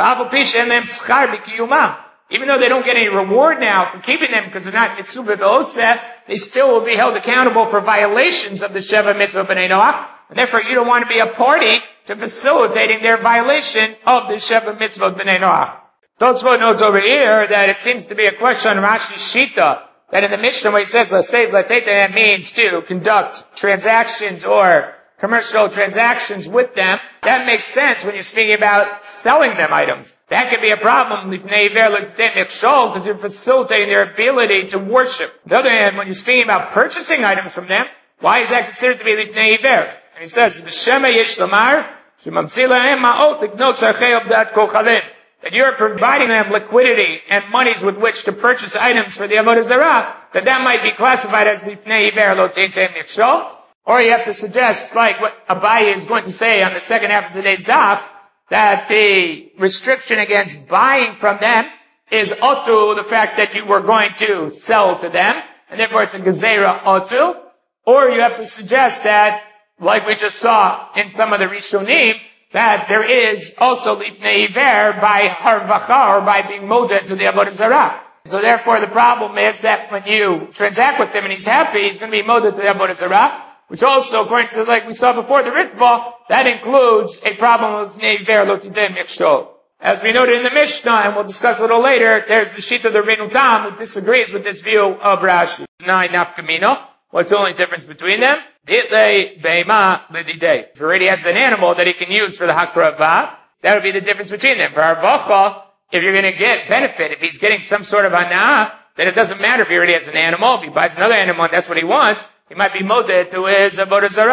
Even though they don't get any reward now for keeping them because they're not mitzvah v'oseh, they still will be held accountable for violations of the Sheva Mitzvah B'nei Noach. And therefore you don't want to be a party to facilitating their violation of the Sheva Mitzvah B'nei Noach. Tosfot notes over here that it seems to be a question on Rashi's Shita, that in the Mishnah when he says l'seiv l'teta, that means to conduct transactions or commercial transactions with them. That makes sense when you're speaking about selling them items. That could be a problem because you're facilitating their ability to worship. On the other hand, when you're speaking about purchasing items from them, why is that considered to be lifnei iver? And he says, B'shema yesh lamar, shemamtzi lahem ma'ot liknot tzarchei avdat kochalin. That you're providing them liquidity and monies with which to purchase items for the avodah zarah, that that might be classified as lifnei iver lo teitei michshol. Or you have to suggest, like what Abaye is going to say on the second half of today's daf, that the restriction against buying from them is otu, the fact that you were going to sell to them, and therefore it's a gezerah otu. Or you have to suggest that, like we just saw in some of the Rishonim, that there is also lifnei iver by harvacha, or by being modeh to the avodah zarah. So therefore the problem is that when you transact with him and he's happy, he's going to be modeh to the avodah zarah, which also, according to like we saw before the Ritva, that includes a problem of lifnei iver lo tidei michshol. As we noted in the Mishnah, and we'll discuss a little later, there's the Shita of the Rinu Tam who disagrees with this view of Rashi. Nine nafkamino. What's the only difference between them? Ditlei beima lididei. If he already has an animal that he can use for the hakrava, that would be the difference between them. For harvacha, if you're going to get benefit, if he's getting some sort of anah, then it doesn't matter if he already has an animal. If he buys another animal and that's what he wants, he might be modeh to his avodah zarah.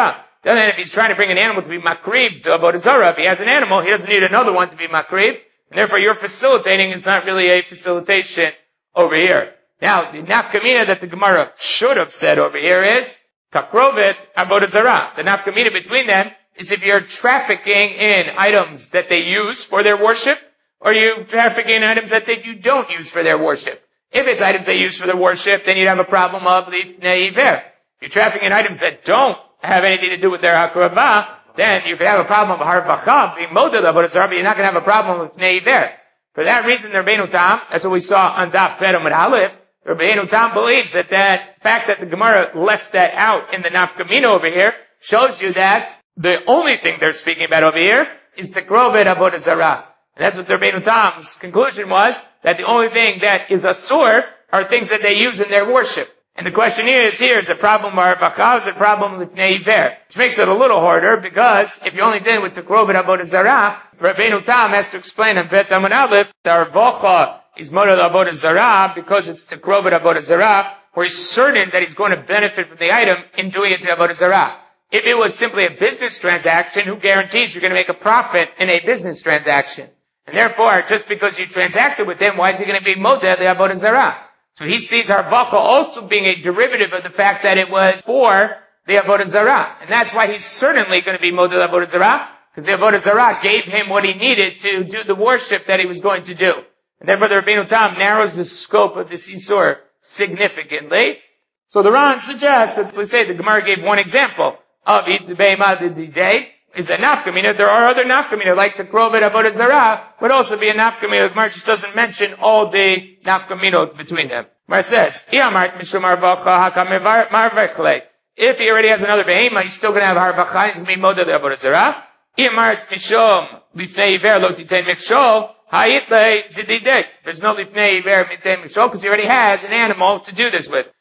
Then if he's trying to bring an animal to be makriv to Avodah Zarah, if he has an animal, he doesn't need another one to be makriv, and therefore you're facilitating is not really a facilitation over here. Now, the nafkamina that the Gemara should have said over here is, takrovet Avodah Zarah. The nafkamina between them is if you're trafficking in items that they use for their worship, or you trafficking in items that they, you don't use for their worship. If it's items they use for their worship, then you'd have a problem of lifnei iver. If you're trafficking in items that don't have anything to do with their hakrava, then you could have a problem of harvacha, being model Avodah Zarah, but you're not going to have a problem with lifnei iver. For that reason, the Rabbeinu Tam, that's what we saw on Daf Pedam and Aleph, the Rabbeinu Tam believes that that fact that the Gemara left that out in the nafkamina over here shows you that the only thing they're speaking about over here is the Grovet Avodah Zarah. And that's what the Rabbeinu Tam's conclusion was, that the only thing that is asur are things that they use in their worship. And the question here is, here is a problem of harvacha, is a problem of lifnei iver, which makes it a little harder, because if you only did with the Grovet Avodah Zarah, Rabbeinu Tam has to explain in Bet Amud Aleph, the harvacha is model Avodah Zarah, because it's the Grovet Avodah Zarah, where he's certain that he's going to benefit from the item in doing it to Avodah Zarah. If it was simply a business transaction, who guarantees you're going to make a profit in a business transaction? And therefore, just because you transacted with him, why is he going to be model the Avodah Zarah? So he sees harvacha also being a derivative of the fact that it was for the Avodah Zarah. And that's why he's certainly going to be model Avodah Zarah, because the Avodah Zarah gave him what he needed to do the worship that he was going to do. And therefore the Rabbeinu Tam narrows the scope of this Isur significantly. So the Ran suggests that, let's say the Gemara gave one example of it, the Be'emah Didei, is a nafkamina. There are other nafkamina, like the Grovet Avodah Zarah, would also be a nafkamina. The Gemara just doesn't mention all the nafkaminot between them. Gemara says, if he already has another Be'emah, he's still going to have harvacha, he's going to be model Avodah Zarah. There's no lifnei iver mitei mikshol, because he already has an animal to do this with.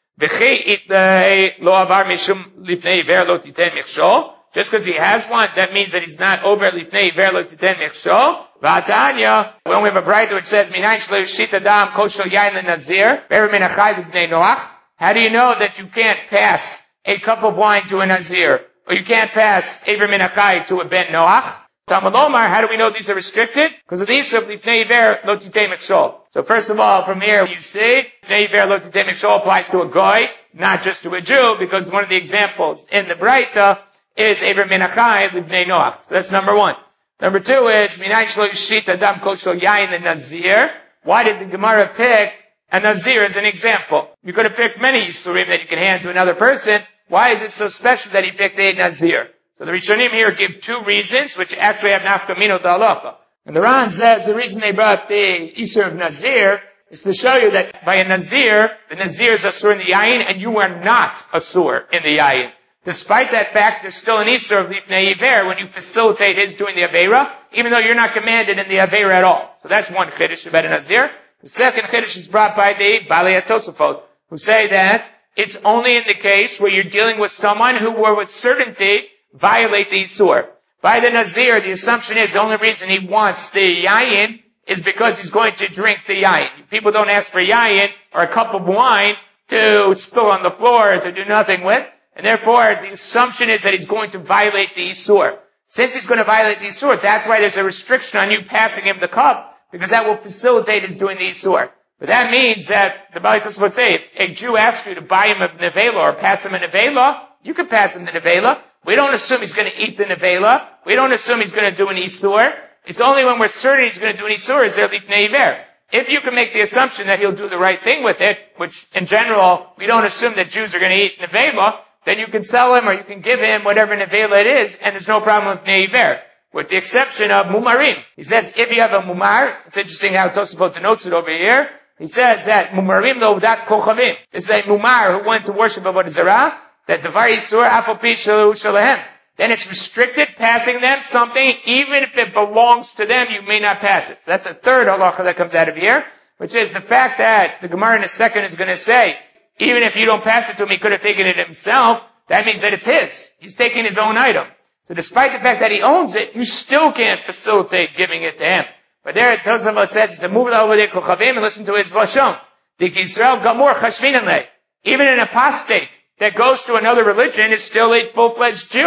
Just because he has one, that means that he's not over lifnei iver lo titen mikshol. V'atanya, when we have a brayta which says, Minayin shelo yishit adam kol shel yain lenazir, be'er min achai b'bnei noach. How do you know that you can't pass a cup of wine to a nazir, or you can't pass Eber min achai to a ben noach? Tamalomar, how do we know these are restricted? Because of these, lifnei iver lo titei mikshol. So first of all, from here you see, lifnei iver lo titei mikshol applies to a goy, not just to a Jew, because one of the examples in the Braita is Eber min achai lifnei noach. So that's number one. Number two is, Minayin shelo yishit adam kol shel yain lenazir. Why did the Gemara pick a nazir as an example? You could have picked many yisurim that you can hand to another person. Why is it so special that he picked a nazir? So the Rishonim here give two reasons, which actually have nafkamino to halacha. And the Ran says the reason they brought the Isur of Nazir is to show you that by a Nazir, the Nazir is Asur in the Yayin, and you are not Asur in the Yayin. Despite that fact, there's still an Isur of Lifnei Iver when you facilitate his doing the Aveira, even though you're not commanded in the Aveira at all. So that's one Chiddush about a Nazir. The second Chiddush is brought by the Balei HaTosafot, who say that it's only in the case where you're dealing with someone who will with certainty violate the Isur. By the Nazir, the assumption is the only reason he wants the Yayin is because he's going to drink the Yayin. People don't ask for Yayin or a cup of wine to spill on the floor or to do nothing with, and therefore the assumption is that he's going to violate the Isur. Since he's going to violate the Isur, that's why there's a restriction on you passing him the cup, because that will facilitate his doing the Isur. But that means that the Balei HaTosafot say, if a Jew asks you to buy him a nevela or pass him a nevela, you can pass him the nevela. We don't assume he's going to eat the nevela. We don't assume he's going to do an isur. It's only when we're certain he's going to do an isur is there lifnei iver. If you can make the assumption that he'll do the right thing with it, which in general we don't assume that Jews are going to eat nevela, then you can sell him or you can give him whatever nevela it is, and there's no problem with lifnei iver. With the exception of mumarim. He says if you have a mumar, it's interesting how Tosafot denotes it over here. He says that mumarim lo dat kochavim. This is a mumar who went to worship Avodah Zarah, that the var isur afal pi shalu shalahem. Then it's restricted passing them something, even if it belongs to them, you may not pass it. So that's the third halacha that comes out of here, which is the fact that the Gemara in a second is going to say, even if you don't pass it to him, he could have taken it himself. That means that it's his. He's taking his own item. So despite the fact that he owns it, you still can't facilitate giving it to him. But there it tells him, it says, to move it over there, kochavim, and listen to his vashon. Dik Yisrael gamor chashvinanle. Even an apostate that goes to another religion is still a full-fledged Jew.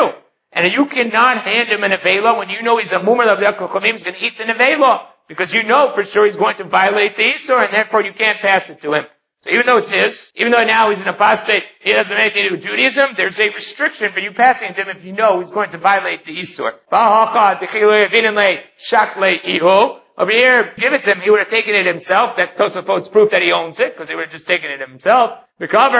And you cannot hand him an nevela when you know he's a mumar of the Chachamim, he's going to eat the nevela. Because you know for sure he's going to violate the Isur, and therefore you can't pass it to him. So even though it's his, even though now he's an apostate, he doesn't have anything to do with Judaism, there's a restriction for you passing it to him if you know he's going to violate the Isur. Over here, give it to him, he would have taken it himself. That's Tosafot's proof that he owns it, because he would have just taken it himself. Despite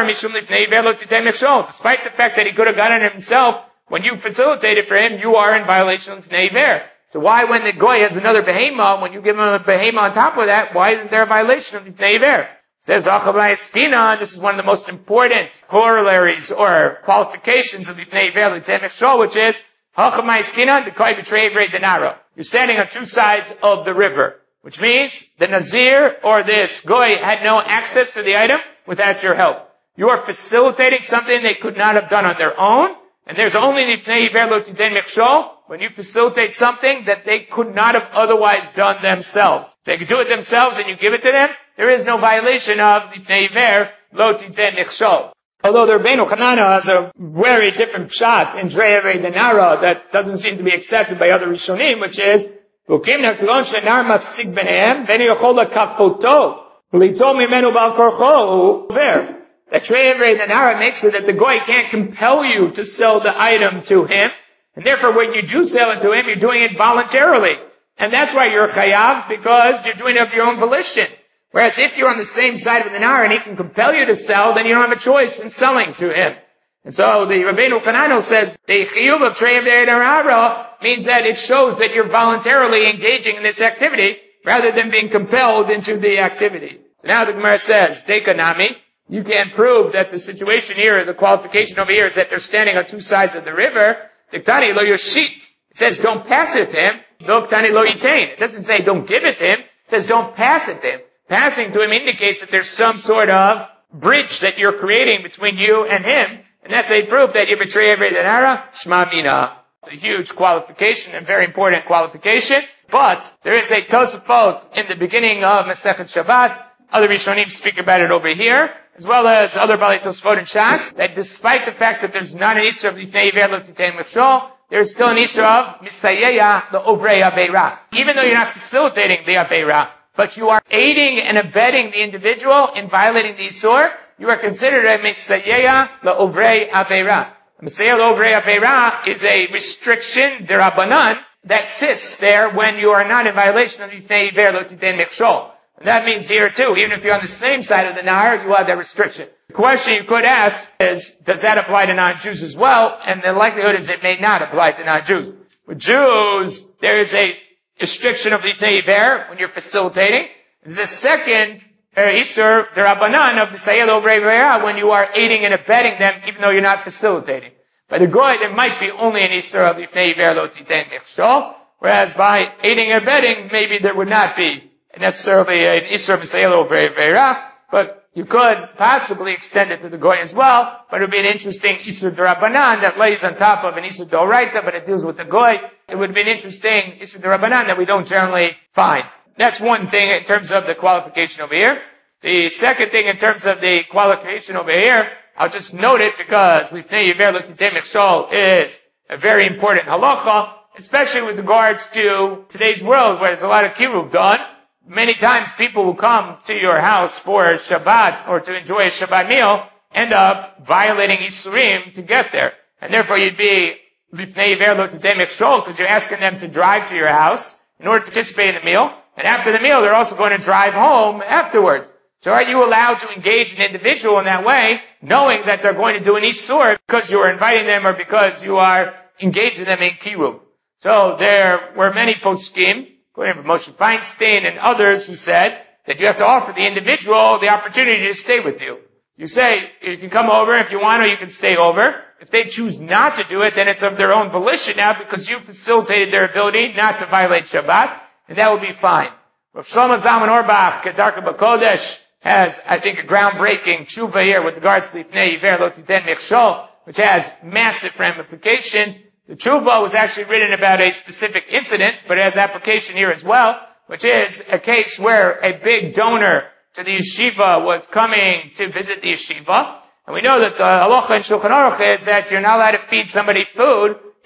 the fact that he could have gotten it himself, when you facilitate it for him, you are in violation of Fnei Ver. So why, when the goy has another behema, when you give him a behema on top of that, why isn't there a violation of the Fnei Ver? Says Achavai Estina, this is one of the most important corollaries or qualifications of the Fnei Ver L'Ten Mechshol, which is Achavai Estina, the goy betray Vrei Denaro. You're standing on two sides of the river, which means the Nazir or this goy had no access to the item without your help. You are facilitating something they could not have done on their own, and there's only the Fnei Ver L'Ten Mechshol when you facilitate something that they could not have otherwise done themselves. If they could do it themselves and you give it to them, there is no violation of the Fnei Ver L'Ten Mechshol. Although the Rabbeinu Hanana has a very different pshat in Drei Vrei Denaro that doesn't seem to be accepted by other Rishonim, which is, V'ukimna klon shenar mafsik b'nehem, v'ni yochol lakafoto, v'lito mimenu bal korcho, uver. That Drei Vrei Denaro makes it that the goy can't compel you to sell the item to him, and therefore when you do sell it to him, you're doing it voluntarily. And that's why you're chayav, because you're doing it of your own volition. Whereas if you're on the same side of the Nar and he can compel you to sell, then you don't have a choice in selling to him. And so the Rabbeinu Hanano says, the chiyuv of Trei Vrei Denaro means that it shows that you're voluntarily engaging in this activity, rather than being compelled into the activity. So now the Gemara says, Dekanami, you can prove that the situation here, the qualification over here is that they're standing on two sides of the river. Diktani lo yoshit. It says don't pass it to him. Diktani lo yitain. It doesn't say don't give it to him. It says don't pass it to him. Passing to him indicates that there's some sort of bridge that you're creating between you and him, and that's a proof that you betray every denara, shma mina. It's a huge qualification, and very important qualification, but there is a Tosafot in the beginning of Masechet Shabbat. Other Rishonim speak about it over here, as well as other Balei Tosafot and Shas, that despite the fact that there's not an Isra of Lifnei Ver L'Ten Mechshol, there's still an Isra of Misayeya, the Ovrei Aveira. Even though you're not facilitating the Aveira, but you are aiding and abetting the individual in violating the Isur, you are considered a Misayeya, the Ovrei Aveira. Misayeya, the Ovrei Aveira is a restriction, derabanan, that sits there when you are not in violation of Lifnei Ver L'Ten Mechshol. And that means here too, even if you're on the same side of the Nahar, you have that restriction. The question you could ask is, does that apply to non-Jews as well? And the likelihood is it may not apply to non-Jews. With Jews, there is a restriction of Lifnei Ver when you're facilitating. The second uh, Isur, the Rabbanan of Misayeya Ovrei Aveira, when you are aiding and abetting them, even though you're not facilitating. By the Goy, there might be only an Isur of Lifnei Ver L'Ten Mechshol, whereas by aiding and abetting, maybe there would not be necessarily an Isur Misayeya Ovrei Aveira, but you could possibly extend it to the Goy as well, but it would be an interesting Isur D'Rabbanan that lays on top of an Isur D'Oraita, but it deals with the Goy. It would be an interesting Isur D'Rabbanan that we don't generally find. That's one thing in terms of the qualification over here. The second thing in terms of the qualification over here, I'll just note it because Lifnei Ver L'Ten Mechshol is a very important halacha, especially with regards to today's world where there's a lot of kiruv done. Many times people who come to your house for Shabbat or to enjoy a Shabbat meal end up violating Isurim to get there. And therefore you'd be Lifnei Ver L'Ten Mechshol because you're asking them to drive to your house in order to participate in the meal. And after the meal, they're also going to drive home afterwards. So are you allowed to engage an individual in that way, knowing that they're going to do an Isur because you are inviting them or because you are engaging them in Kiruv? So there were many poskim, including Moshe Feinstein and others, who said that you have to offer the individual the opportunity to stay with you. You say, you can come over if you want, or you can stay over. If they choose not to do it, then it's of their own volition now because you facilitated their ability not to violate Shabbat, and that will be fine. Rav Shlomo Zalman Auerbach, Kedarka B'Kodesh, has, I think, a groundbreaking tshuva here with regards to Lifnei Ver L'Ten Mechshol, which has massive ramifications. The tshuva was actually written about a specific incident, but it has application here as well, which is a case where a big donor to the yeshiva was coming to visit the yeshiva. And we know that the halacha in Shulchan Aruch is that you're not allowed to feed somebody food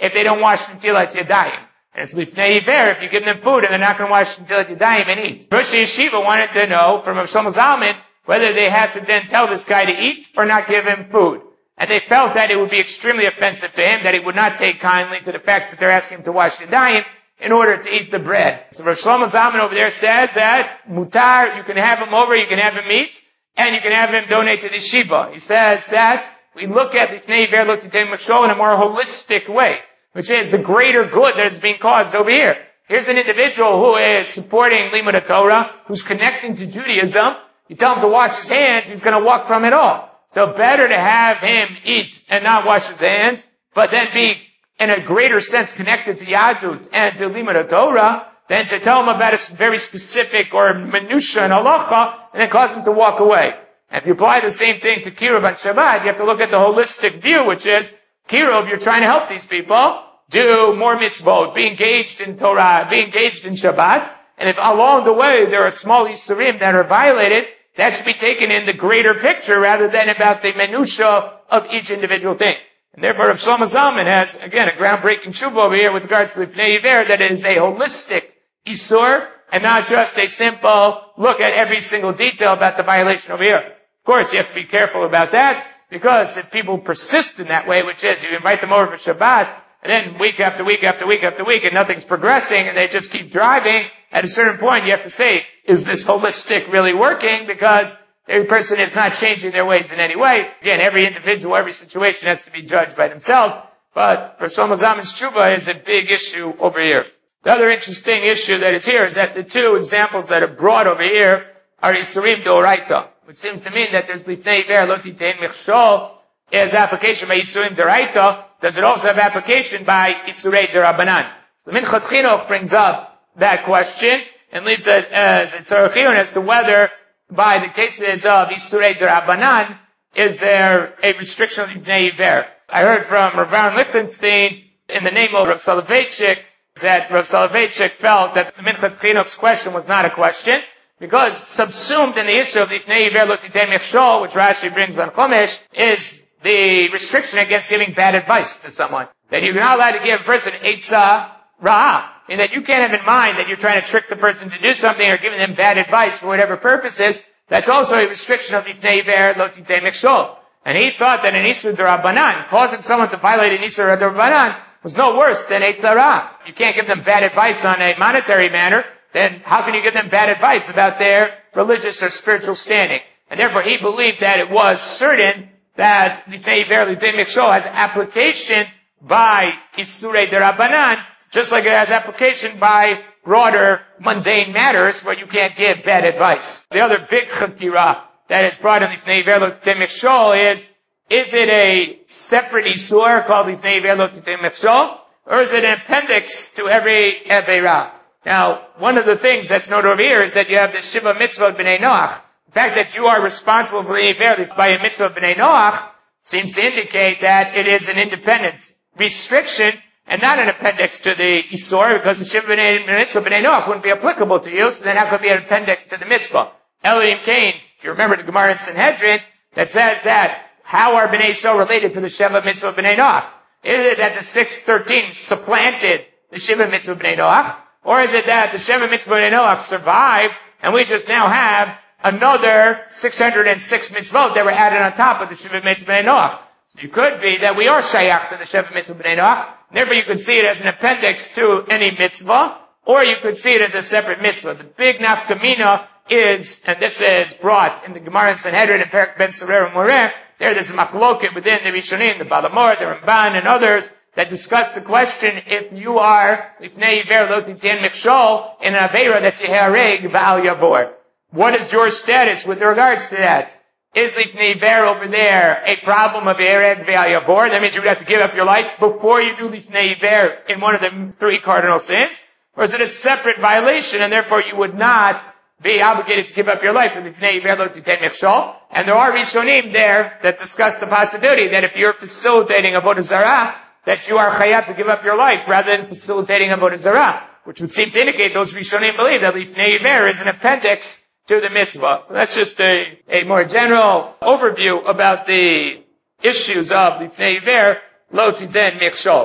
if they don't wash Netilat Yadayim. And it's Lifnei Iver if you give them food and they're not going to wash Netilat Yadayim and eat. Rosh Yeshiva wanted to know from Rav Shlomo Zalman whether they had to then tell this guy to eat or not give him food. And they felt that it would be extremely offensive to him, that he would not take kindly to the fact that they're asking him to wash Yadayim in order to eat the bread. So Rav Shlomo Zalman over there says that mutar, you can have him over, you can have him eat, and you can have him donate to the Shiva. He says that we look at Lifnei Iver Lo Titein Mechshol in a more holistic way, which is the greater good that is being caused over here. Here's an individual who is supporting Limud Torah, who's connecting to Judaism. You tell him to wash his hands, he's going to walk from it all. So better to have him eat and not wash his hands, but then be in a greater sense connected to Yadut and to Limud Torah, than to tell him about a very specific or minutiae and halacha, and then cause him to walk away. And if you apply the same thing to Kiruv on Shabbat, you have to look at the holistic view, which is, Kiruv, you're trying to help these people do more mitzvot, be engaged in Torah, be engaged in Shabbat, and if along the way there are small Yisurim that are violated, that should be taken in the greater picture rather than about the minutiae of each individual thing. And therefore, Rav Shlomo Zalman has, again, a groundbreaking tshuva over here with regards to Lifnei Iver, that it is a holistic Isur, and not just a simple look at every single detail about the violation over here. Of course, you have to be careful about that, because if people persist in that way, which is you invite them over for Shabbat, and then week after week after week after week, and nothing's progressing, and they just keep driving, at a certain point you have to say, is this holistic really working? Because every person is not changing their ways in any way. Again, every individual, every situation has to be judged by themselves, but Rav Shlomo Zalman's tshuva is a big issue over here. The other interesting issue that is here is that the two examples that are brought over here are Isurim D'Oraita, which seems to mean that there's Lifnei Iver Lo Titein Mechshol is application by Isurim D'Oraita. Does it also have application by Isurei D'Rabanan? So Minchas Chinuch brings up that question and leaves it as a tzarechiyun as to whether by the cases of Isurei D'Rabanan is there a restriction of Lifnei Iver. I heard from Rav Aaron Lichtenstein in the name of Rav Soloveitchik that Rav Soloveitchik felt that the Minchas Chinuch's question was not a question, because subsumed in the issue of Lifnei Iver Lo Titein Mechshol, which Rashi brings on Chumash, is the restriction against giving bad advice to someone. That you're not allowed to give a person Eitzah Ra'ah, and that you can't have in mind that you're trying to trick the person to do something or giving them bad advice for whatever purposes. That's also a restriction of Lifnei Iver Lo Titein Mechshol. And he thought that an Isur D'Rabanan, causing someone to violate an Isur D'Rabanan, was no worse than Eitzah Ra'ah. You can't give them bad advice on a monetary manner, then how can you give them bad advice about their religious or spiritual standing? And therefore he believed that it was certain that Lifnei Iver Lo Titein Mechshol has application by Isurei D'Rabanan, just like it has application by broader mundane matters where you can't give bad advice. The other big chakira that is brought in Lifnei Iver Lo Titein Mechshol is, is it a separate Isur called Lifnei Iver Lo Titein Mechshol, or is it an appendix to every Aveira? Now, one of the things that's noted over here is that you have the Shiva Mitzvah of B'nai Noach. The fact that you are responsible for the Iver by a Mitzvah of B'nai Noach seems to indicate that it is an independent restriction and not an appendix to the Isur, because the Shiva Mitzvah of B'nai Noach wouldn't be applicable to you, so then how could it be an appendix to the Mitzvah? Elohim Cain, if you remember the Gemara in Sanhedrin, that says that how are B'nai Yisrael related to the Shiva Mitzvah of B'nai Noach? Is it that the six thirteen supplanted the Shiva Mitzvah of B'nai Noach? Or is it that the Shiva Mitzvah of B'nai Noach survived, and we just now have another six hundred six mitzvot that were added on top of the Shiva Mitzvah of B'nai Noach? So it could be that we are shayach to the Shiva Mitzvah of B'nai Noach, therefore you could see it as an appendix to any mitzvah, or you could see it as a separate mitzvah. The big nafkamina is, and this is brought in the Gemara in Sanhedrin and Perek Ben Sorer and Moreh, there there's a machloket within the Rishonim, the Balamor, the Ramban, and others, that discuss the question if you are Lifnei Iver Lo Titein Mechshol in an Aveira that's Yehareg V'al Yavor. What is your status with regards to that? Is Lifnei Iver over there a problem of Yehareg V'al Yavor? That means you would have to give up your life before you do Lifnei Iver in one of the three cardinal sins? Or is it a separate violation and therefore you would not be obligated to give up your life for Lifnei Iver Lo Titein Mechshol? And there are Rishonim there that discuss the possibility that if you're facilitating Avodah Zarah, that you are chayav to give up your life rather than facilitating Avodah Zarah, which would seem to indicate those Rishonim believe that Lifnei Iver is an appendix to the mitzvah. So that's just a, a more general overview about the issues of Lifnei Iver Lo Titein Mechshol.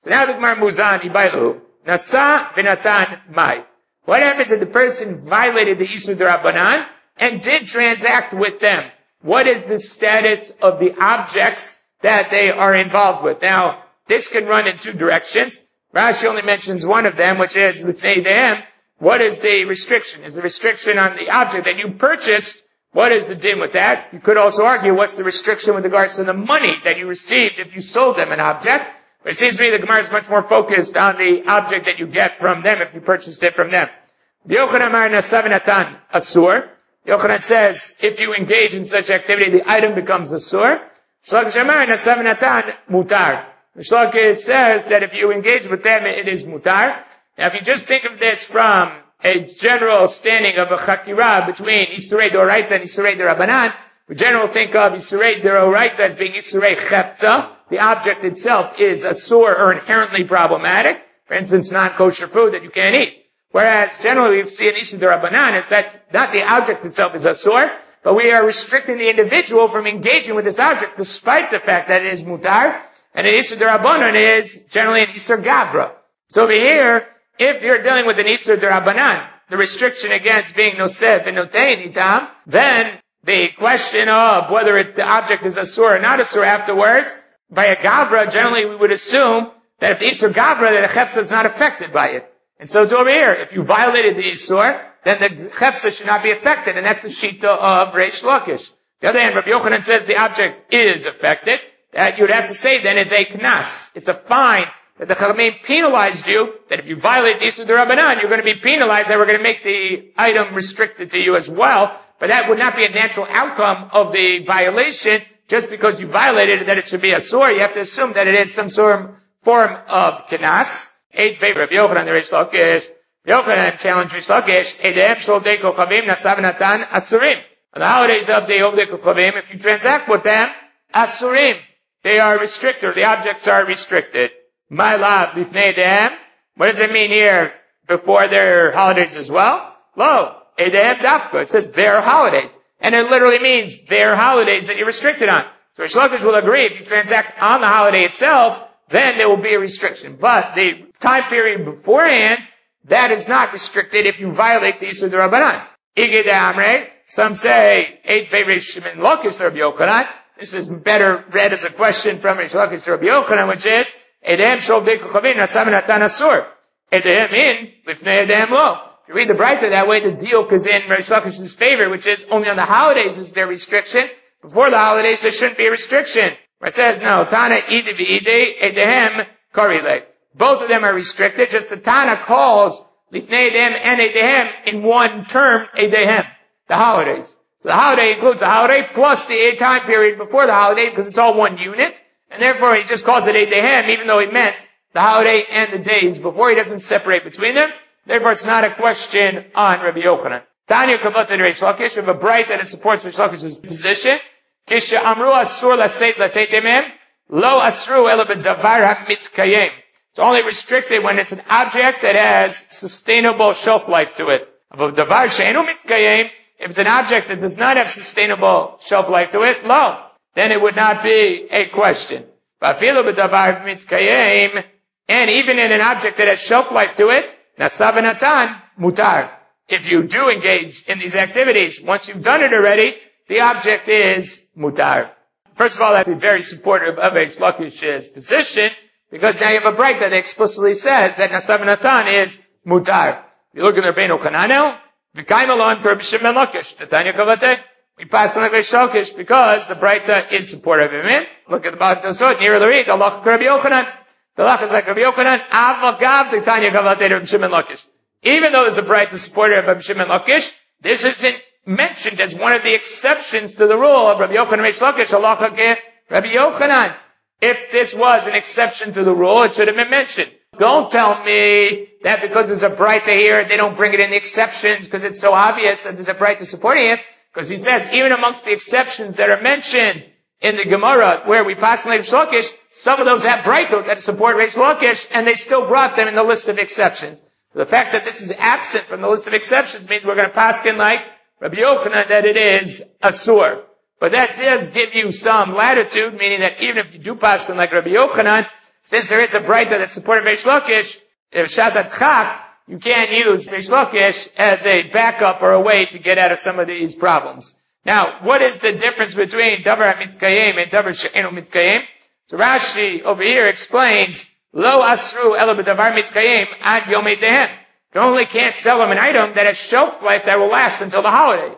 So now the Gemara moves on, Ibailu. Nasa v'natan mai. What happens if the person violated the Isur D'Rabbanan and did transact with them? What is the status of the objects that they are involved with? Now, this can run in two directions. Rashi only mentions one of them, which is L'fnei Dehem. What is the restriction? Is the restriction on the object that you purchased? What is the din with that? You could also argue what's the restriction with regards to the money that you received if you sold them an object. But it seems to me the Gemara is much more focused on the object that you get from them if you purchased it from them. Yochanan Amar Nasa v'natan asur. Yochanan says, if you engage in such activity, the item becomes asur. Shlakish Amar Nasa v'natan mutar. Shlakish says that if you engage with them, it is mutar. Now, if you just think of this from a general standing of a chakira between Isurei D'Oraita and Isurei D'Rabbanan, we generally think of Isurei D'Oraita as being Isurei Chepta. The object itself is asur or inherently problematic. For instance, non-kosher food that you can't eat. Whereas generally we see an Isur D'Rabbanan is that not the object itself is asur, but we are restricting the individual from engaging with this object despite the fact that it is mutar, and an Isur D'Rabbanan is generally an Isur Gavra. So over here, if you're dealing with an Isur D'Rabbanan, the restriction against being nosef and notein itam, then the question of whether it, the object is asur or not asur afterwards, by a Gavra, generally we would assume that if the Isur Gavra, that the Chepsa is not affected by it. And so over here, if you violated the Isur, then the Chepsa should not be affected, and that's the Shita of Reish Lakish. The other hand, Rabbi Yochanan says the object is affected, that you'd have to say then is a knas. It's a fine that the Chachamim penalized you, that if you violate the Isur D'Rabbanan, you're going to be penalized, that we're going to make the item restricted to you as well, but that would not be a natural outcome of the violation. Just because you violated it, that it should be asur, you have to assume that it is some sort of form of kenas. Eighth favor of Yochanan, the Reish Lakish. Yochanan challenged Reish Lakish. Edehem sholtei kochavim nasav natan asurim. On the holidays of the Yovdei Kochavim, if you transact with them, asurim, they are restricted, or the objects are restricted. My love, lifnei edehem. What does it mean here? Before their holidays as well? Lo, edehem dafka. It says their holidays. And it literally means their holidays that you're restricted on. So Reish Lakish will agree, if you transact on the holiday itself, then there will be a restriction. But the time period beforehand, that is not restricted if you violate the Isur D'Rabbanan. Iged Amrei, some say, eighth favorite Shimon Lakish to Rabbi Yochanan. This is better read as a question from Reish Lakish to Rabbi Yochanan, which is, Edehem sholtei kochavim nasav natan asur. Edehem in, lifnei edehem lo. If you read the Braita that way, the deal is in Reish Lakish's favor, which is only on the holidays is there restriction. Before the holidays, there shouldn't be a restriction. It says, no, Tana ide v'ide edehem karile. Both of them are restricted, just the Tana calls lifnei edehem and edehem in one term, edehem, the holidays. So the holiday includes the holiday plus the time period before the holiday, because it's all one unit, and therefore he just calls it edehem, even though he meant the holiday and the days before. He doesn't separate between them. Therefore, it's not a question on Rabbi Yochanan. Tanya Kavot and Reish Lakish, of a bright that it supports Reish Lakish's position. Kisha Amru Asur Laseit Latetemem, Lo Asru Ela B'Davar HaMitkayem. It's only restricted when it's an object that has sustainable shelf life to it. Of Davar She'enu Mitkayem, if it's an object that does not have sustainable shelf life to it, lo, then it would not be a question. V'afilu B'Davar Mitkayem, and even in an object that has shelf life to it, Nasav v'natan mutar. If you do engage in these activities, once you've done it already, the object is mutar. First of all, that's very supportive of Reish Lakish's position, because now you have a bright that explicitly says that Nasav v'natan is mutar. You look at Rabbeinu Chananel, v'kaim alon per Shimon Lakish, Tanya Kavate. We pass on like Reish Lakish because the bright is supportive of him. Look at the Baal Tosot, near the read, Allah Rabbi Yochanan. The lach is like Rabbi Yochanan, avagav the Tanya Kavate Rabbi Shimon Lakish. Even though there's a bright the supporter of Rabbi Shimon Lakish, this isn't mentioned as one of the exceptions to the rule of Rabbi Yochanan Reish Lakish, Allah ke Rabbi Yochanan. If this was an exception to the rule, it should have been mentioned. Don't tell me that because there's a bright here, they don't bring it in the exceptions because it's so obvious that there's a bright supporting it. Because he says, even amongst the exceptions that are mentioned in the Gemara, where we pass on Reish Lakish, some of those have brightot that support Reish Lakish, and they still brought them in the list of exceptions. The fact that this is absent from the list of exceptions means we're going to pass in like Rabbi Yochanan that it is asur. But that does give you some latitude, meaning that even if you do pass in like Rabbi Yochanan, since there is a Braita that supported Reish Lakish, if Shatat Chak, you can't use Reish Lakish as a backup or a way to get out of some of these problems. Now, what is the difference between Davar HaMitkayim and Davar She'enu Mitkayim? So Rashi over here explains, Lo Asru Ela B'Davar Mitkayim Ad Yomei Dehem. You only can't sell him an item that has shelf life that will last until the holiday.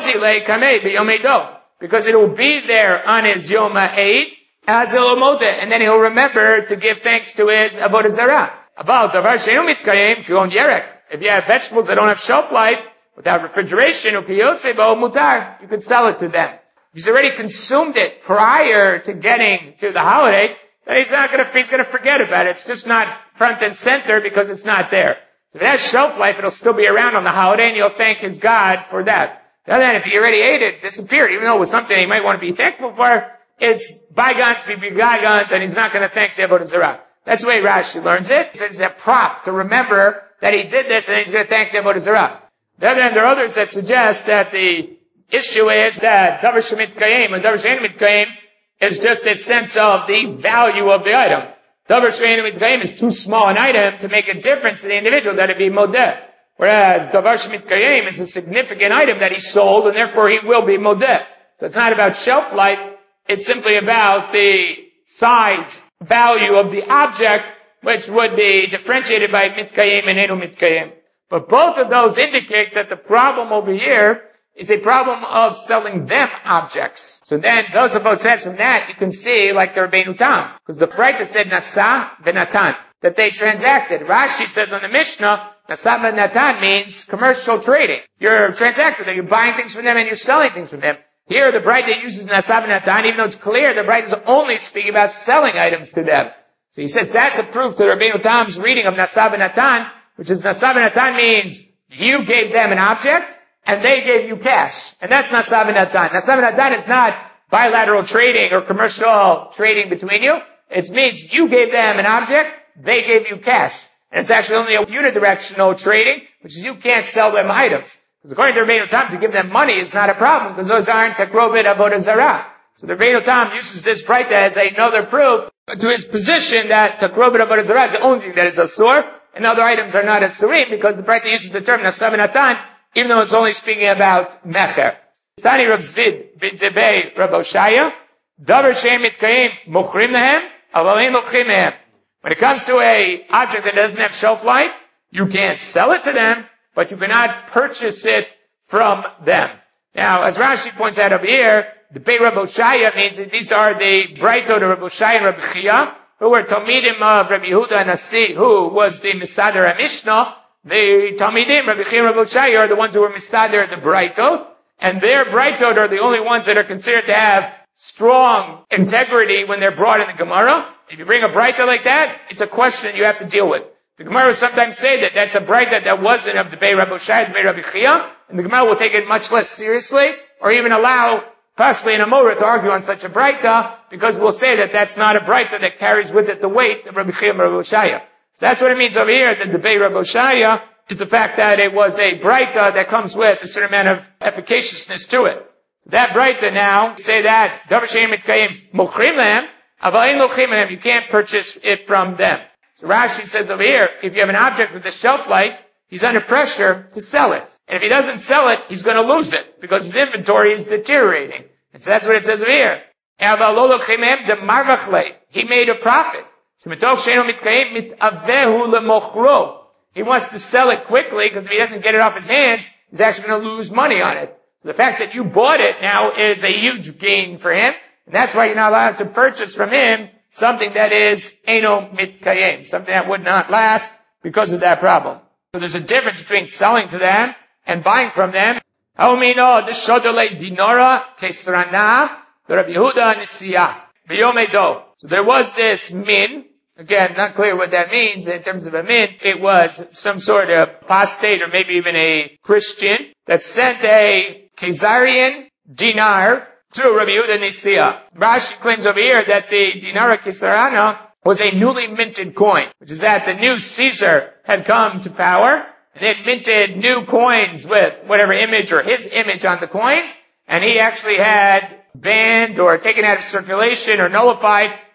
Because it will be there on his Yom HaEid as Ilomode, and then he'll remember to give thanks to his Avodah Zarah. About Davar She'enu Mitkayim K'yon Yerek. If you have vegetables that don't have shelf life, without refrigeration, mutar, you could sell it to them. If he's already consumed it prior to getting to the holiday, then he's not gonna, he's gonna forget about it. It's just not front and center because it's not there. So if it has shelf life, it'll still be around on the holiday and he'll thank his God for that. And then if he already ate it, it disappeared, even though it was something he might want to be thankful for, it's bygones be bygones and he's not gonna thank the Avodah Zarah. That's the way Rashi learns it. It's a prop to remember that he did this and he's gonna thank the Avodah Zarah. The other hand, there are others that suggest that the issue is that Davar She'mitkayim and Davar She'enu Mitkayim is just a sense of the value of the item. Davar She'enu Mitkayim is too small an item to make a difference to the individual that it be modeh. Whereas Davar She'mitkayim is a significant item that he sold and therefore he will be modeh. So it's not about shelf life, it's simply about the size, value of the object, which would be differentiated by Mitkayim and Enu Mitkayim. But both of those indicate that the problem over here is a problem of selling them objects. So then, those of both sides from that, you can see like the Rabbeinu Tam. Because the Braita said Nasa v'Natan, that they transacted. Rashi says on the Mishnah, Nasa v'Natan means commercial trading. You're transacting them, you're buying things from them and you're selling things from them. Here the Braita uses Nasa v'Natan, even though it's clear the Braita is only speaking about selling items to them. So he says that's a proof to Rabbeinu Tam's reading of Nasa v'Natan, which is Nasa v'Natan means you gave them an object and they gave you cash. And that's Nasa v'Natan. Nasa v'Natan is not bilateral trading or commercial trading between you. It means you gave them an object, they gave you cash. And it's actually only a unidirectional trading, which is you can't sell them items. Because according to Rabbeinu Tam, to give them money is not a problem because those aren't takrobit avodah zarah. So the Rabbeinu Tam uses this Braita as another proof to his position that takrobit avodah zarah is the only thing that is asur. And other items are not as surim because the Braita uses the term Nasa v'Natan, even though it's only speaking about mecher. Tani Rav Zvid b'Debei Rav Oshaya, Davar She'enu Mitkayim Mochrim Lehem, Aval Ein Lochim Lehem. When it comes to a object that doesn't have shelf life, you can't sell it to them, but you cannot purchase it from them. Now, as Rashi points out over here, the Beit Rav Oshaya means that these are the Braito of Rav Oshaya and Rav Chia, who were Talmidim of Rabbi Yehuda Nasi, who was the Misader HaMishnah. The Talmidim, Rabbi Chia and Rabbi Oshaya, are the ones who were Misader the Braitot, and their Braitot are the only ones that are considered to have strong integrity when they're brought in the Gemara. If you bring a Braitot like that, it's a question you have to deal with. The Gemara will sometimes say that that's a Braitot that wasn't of the Beit Rabbi Oshaya, the Beit Rabbi Chia, and the Gemara will take it much less seriously, or even allow possibly an Amora to argue on such a Braita, because we'll say that that's not a Braita that carries with it the weight of Rabbi Chia and Rabbi Oshaya. So that's what it means over here, that the Beit Rabbi Oshaya is the fact that it was a Braita that comes with a certain amount of efficaciousness to it. That Braita now, say that, Davar She'enu Mitkayim Mochrim Lehem, Aval Ein Lochim Lehem, you can't purchase it from them. So Rashi says over here, if you have an object with a shelf life, he's under pressure to sell it. And if he doesn't sell it, he's going to lose it, because his inventory is deteriorating. And so that's what it says over here. He made a profit. He wants to sell it quickly, because if he doesn't get it off his hands, he's actually going to lose money on it. The fact that you bought it now is a huge gain for him, and that's why you're not allowed to purchase from him something that is eno mitkayim, something that would not last because of that problem. So there's a difference between selling to them and buying from them. So there was this min. Again, not clear what that means in terms of a min. It was some sort of apostate or maybe even a Christian that sent a Khazarian dinar to Rabbi Yehuda Nisiya. Rashi claims over here that the dinar Khazarana was a newly minted coin, which is that the new Caesar had come to power, and it minted new coins with whatever image or his image on the coins, and he actually had banned or taken out of circulation or nullified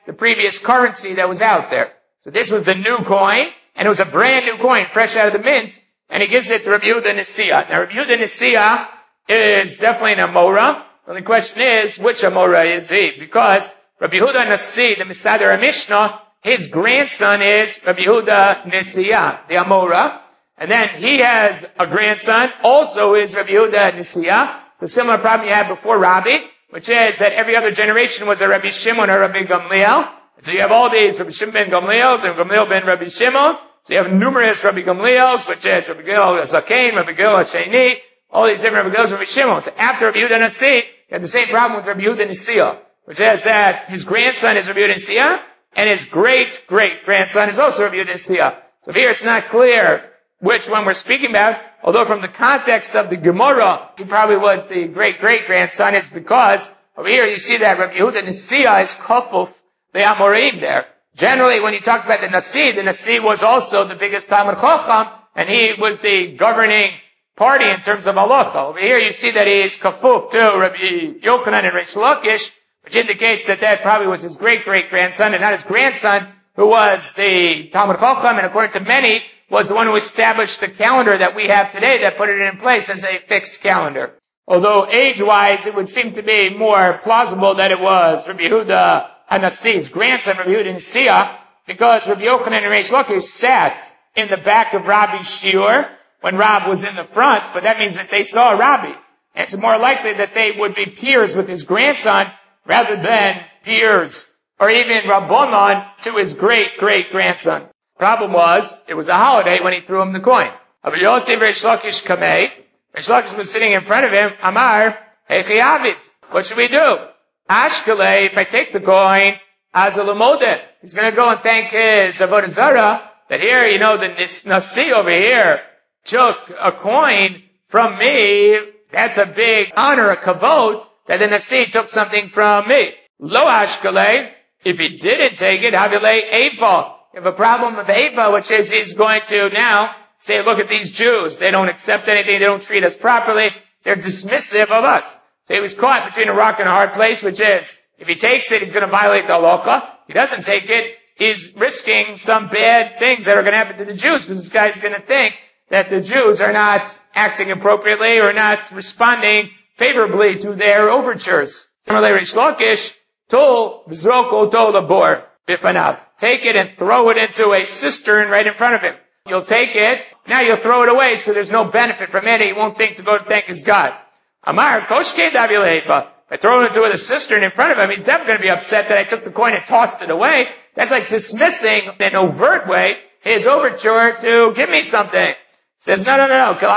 the previous currency that was out there. So this was the new coin, and it was a brand new coin, fresh out of the mint, and he gives it to Rabbi Yehuda Nesiya. Now Rabbi Yehuda Nesiya is definitely an Amora. The only question is, which Amora is he? Because Rabbi Yehuda Nasi, the Mesader Mishnah, his grandson is Rabbi Yehuda Nesiya, the Amora. And then he has a grandson, also is Rabbi Yehuda Nesiya. It's a similar problem you had before Rabbi, which is that every other generation was a Rabbi Shimon or Rabbi Gamliel. So you have all these Rabbi Shimon ben Gamliels and Gamliel ben Rabbi Shimon. So you have numerous Rabbi Gamliels, which is Rabbi Gil Zakein, Rabbi Gil Hasheni, all these different Rabbi Gils, Rabbi Shimon. So after Rabbi Yehuda Nasi, you have the same problem with Rabbi Yehuda Nesiya, which is that his grandson is Rabbi Yehuda Nesiya, and his great-great-grandson is also Rabbi Yehuda Nesiya. So here it's not clear which one we're speaking about, although from the context of the Gemara, he probably was the great-great-grandson. It's because over here you see that Rabbi Yehuda Nesiya is Kafuf, the Amorim there. Generally, when you talk about the Nasi, the Nasi was also the biggest Talmud Chacham, and he was the governing party in terms of halacha. Over here you see that he is Kafuf to Rabbi Yochanan and Reish Lakish, which indicates that that probably was his great-great-grandson and not his grandson, who was the Talmud Chacham, and according to many, was the one who established the calendar that we have today, that put it in place as a fixed calendar. Although age-wise, it would seem to be more plausible that it was Rabbi Yehuda HaNasi's grandson, Rabbi Yehuda Nesiya, because Rabbi Yochanan and Reish Lakish sat in the back of Rabbi's shiur when Rab was in the front, but that means that they saw Rabbi. And it's more likely that they would be peers with his grandson rather than peers or even Rabbanon to his great-great-grandson. Problem was, it was a holiday when he threw him the coin. Reish Lakish kamei. Reish Lakish was sitting in front of him. Amar, Hechi Avid. What should we do? Ashkele, if I take the coin, as a lemodeh, he's going to go and thank his avodah zarah that here, you know, the Nasi over here took a coin from me. That's a big honor, a kavod, that the Nasi took something from me. Lo Ashkele, if he didn't take it, Havile Eifa. You have a problem with Eifa, which is he's going to now say, look at these Jews. They don't accept anything. They don't treat us properly. They're dismissive of us. So he was caught between a rock and a hard place, which is, if he takes it, he's going to violate the halacha. If he doesn't take it, he's risking some bad things that are going to happen to the Jews, because this guy's going to think that the Jews are not acting appropriately or not responding favorably to their overtures. Similarly, Reish Lakish told V'zroko told Labor Bifanav. Take it and throw it into a cistern right in front of him. You'll take it, now you'll throw it away, so there's no benefit from it. He won't think to go to thank his God. Amar, Koshke Davileifa. If I throw it into a cistern in front of him, he's definitely going to be upset that I took the coin and tossed it away. That's like dismissing in an overt way his overture to give me something. He says, no, no, no, no.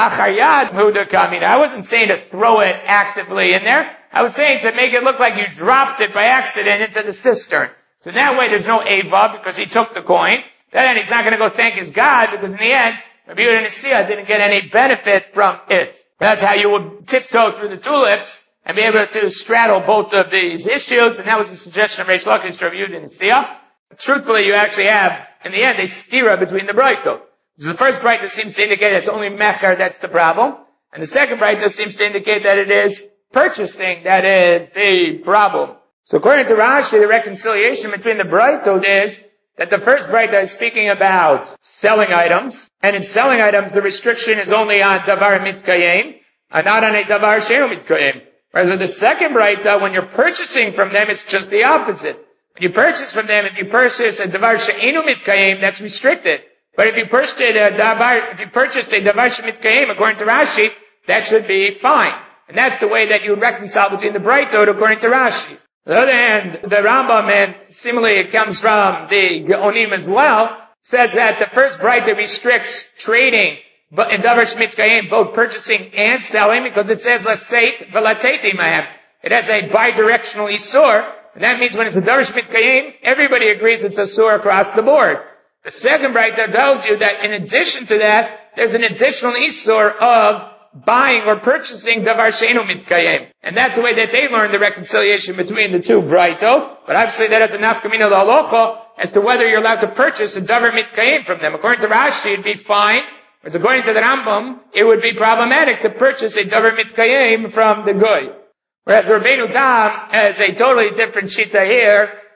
I wasn't saying to throw it actively in there. I was saying to make it look like you dropped it by accident into the cistern. So that way there's no Ava because he took the coin. Then he's not going to go thank his God because in the end, Rabbi Yehuda Nesiya didn't get any benefit from it. That's how you would tiptoe through the tulips and be able to straddle both of these issues. And that was the suggestion of Reish Lakish to Rabbi Yehuda Nesiya. Truthfully, you actually have, in the end, a stira between the Braito. The first Braito seems to indicate that it's only Mecher that's the problem. And the second Braito seems to indicate that it is purchasing that is the problem. So according to Rashi, the reconciliation between the Braito is that the first Braita is speaking about selling items, and in selling items, the restriction is only on davar mitkayim, and not on a davar she'enu mitkayim. Whereas in the second Braita, when you're purchasing from them, it's just the opposite. When you purchase from them, if you purchase a davar she'enu mitkayim, that's restricted. But if you purchased a davar, if you purchased a davar she'mitkayim, according to Rashi, that should be fine. And that's the way that you would reconcile between the Braita according to Rashi. On the other hand, the Rambam, and similarly it comes from the Geonim as well, says that the first Braita restricts trading in davar shemitkayim, both purchasing and selling, because it says laseit v'lateti mahem. It has a bidirectional isur, and that means when it's a davar shemitkayim, everybody agrees it's a isur across the board. The second Braita tells you that in addition to that, there's an additional isur of buying or purchasing davar she'enu mitkayim. And that's the way that they learn the reconciliation between the two Braito. But obviously that has a nafkamina l'halacha as to whether you're allowed to purchase a davar mitkayim from them. According to Rashi, it'd be fine. Whereas according to the Rambam, it would be problematic to purchase a davar mitkayim from the goy. Whereas Rabbeinu Tam has a totally different shita here,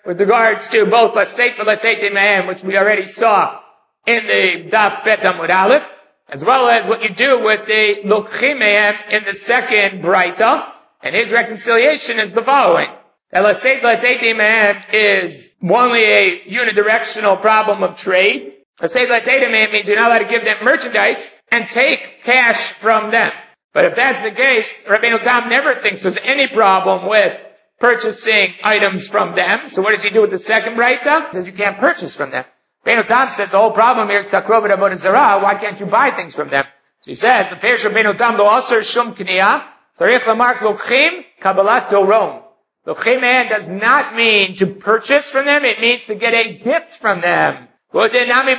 with regards to both Laseit V'Lateit Mehem, which we already saw in the Daf Bet Amud Aleph, as well as what you do with the Lokchim Mehem in the second Braita. And his reconciliation is the following. That Laseit V'Lateit Mehem is only a unidirectional problem of trade. Laseit V'Lateit Mehem means you're not allowed to give them merchandise and take cash from them. But if that's the case, Rabbeinu Tam never thinks there's any problem with purchasing items from them. So what does he do with the second Braita? He says you can't purchase from them. Rabbeinu Tam says the whole problem here is Takrovet Avodah Zarah. Why can't you buy things from them? So he says, the Perish Rabbeinu Tam lo aser shum kniyah, tzarich lamark lochim kabbalat doron. Lochim man does not mean to purchase from them, it means to get a gift from them. And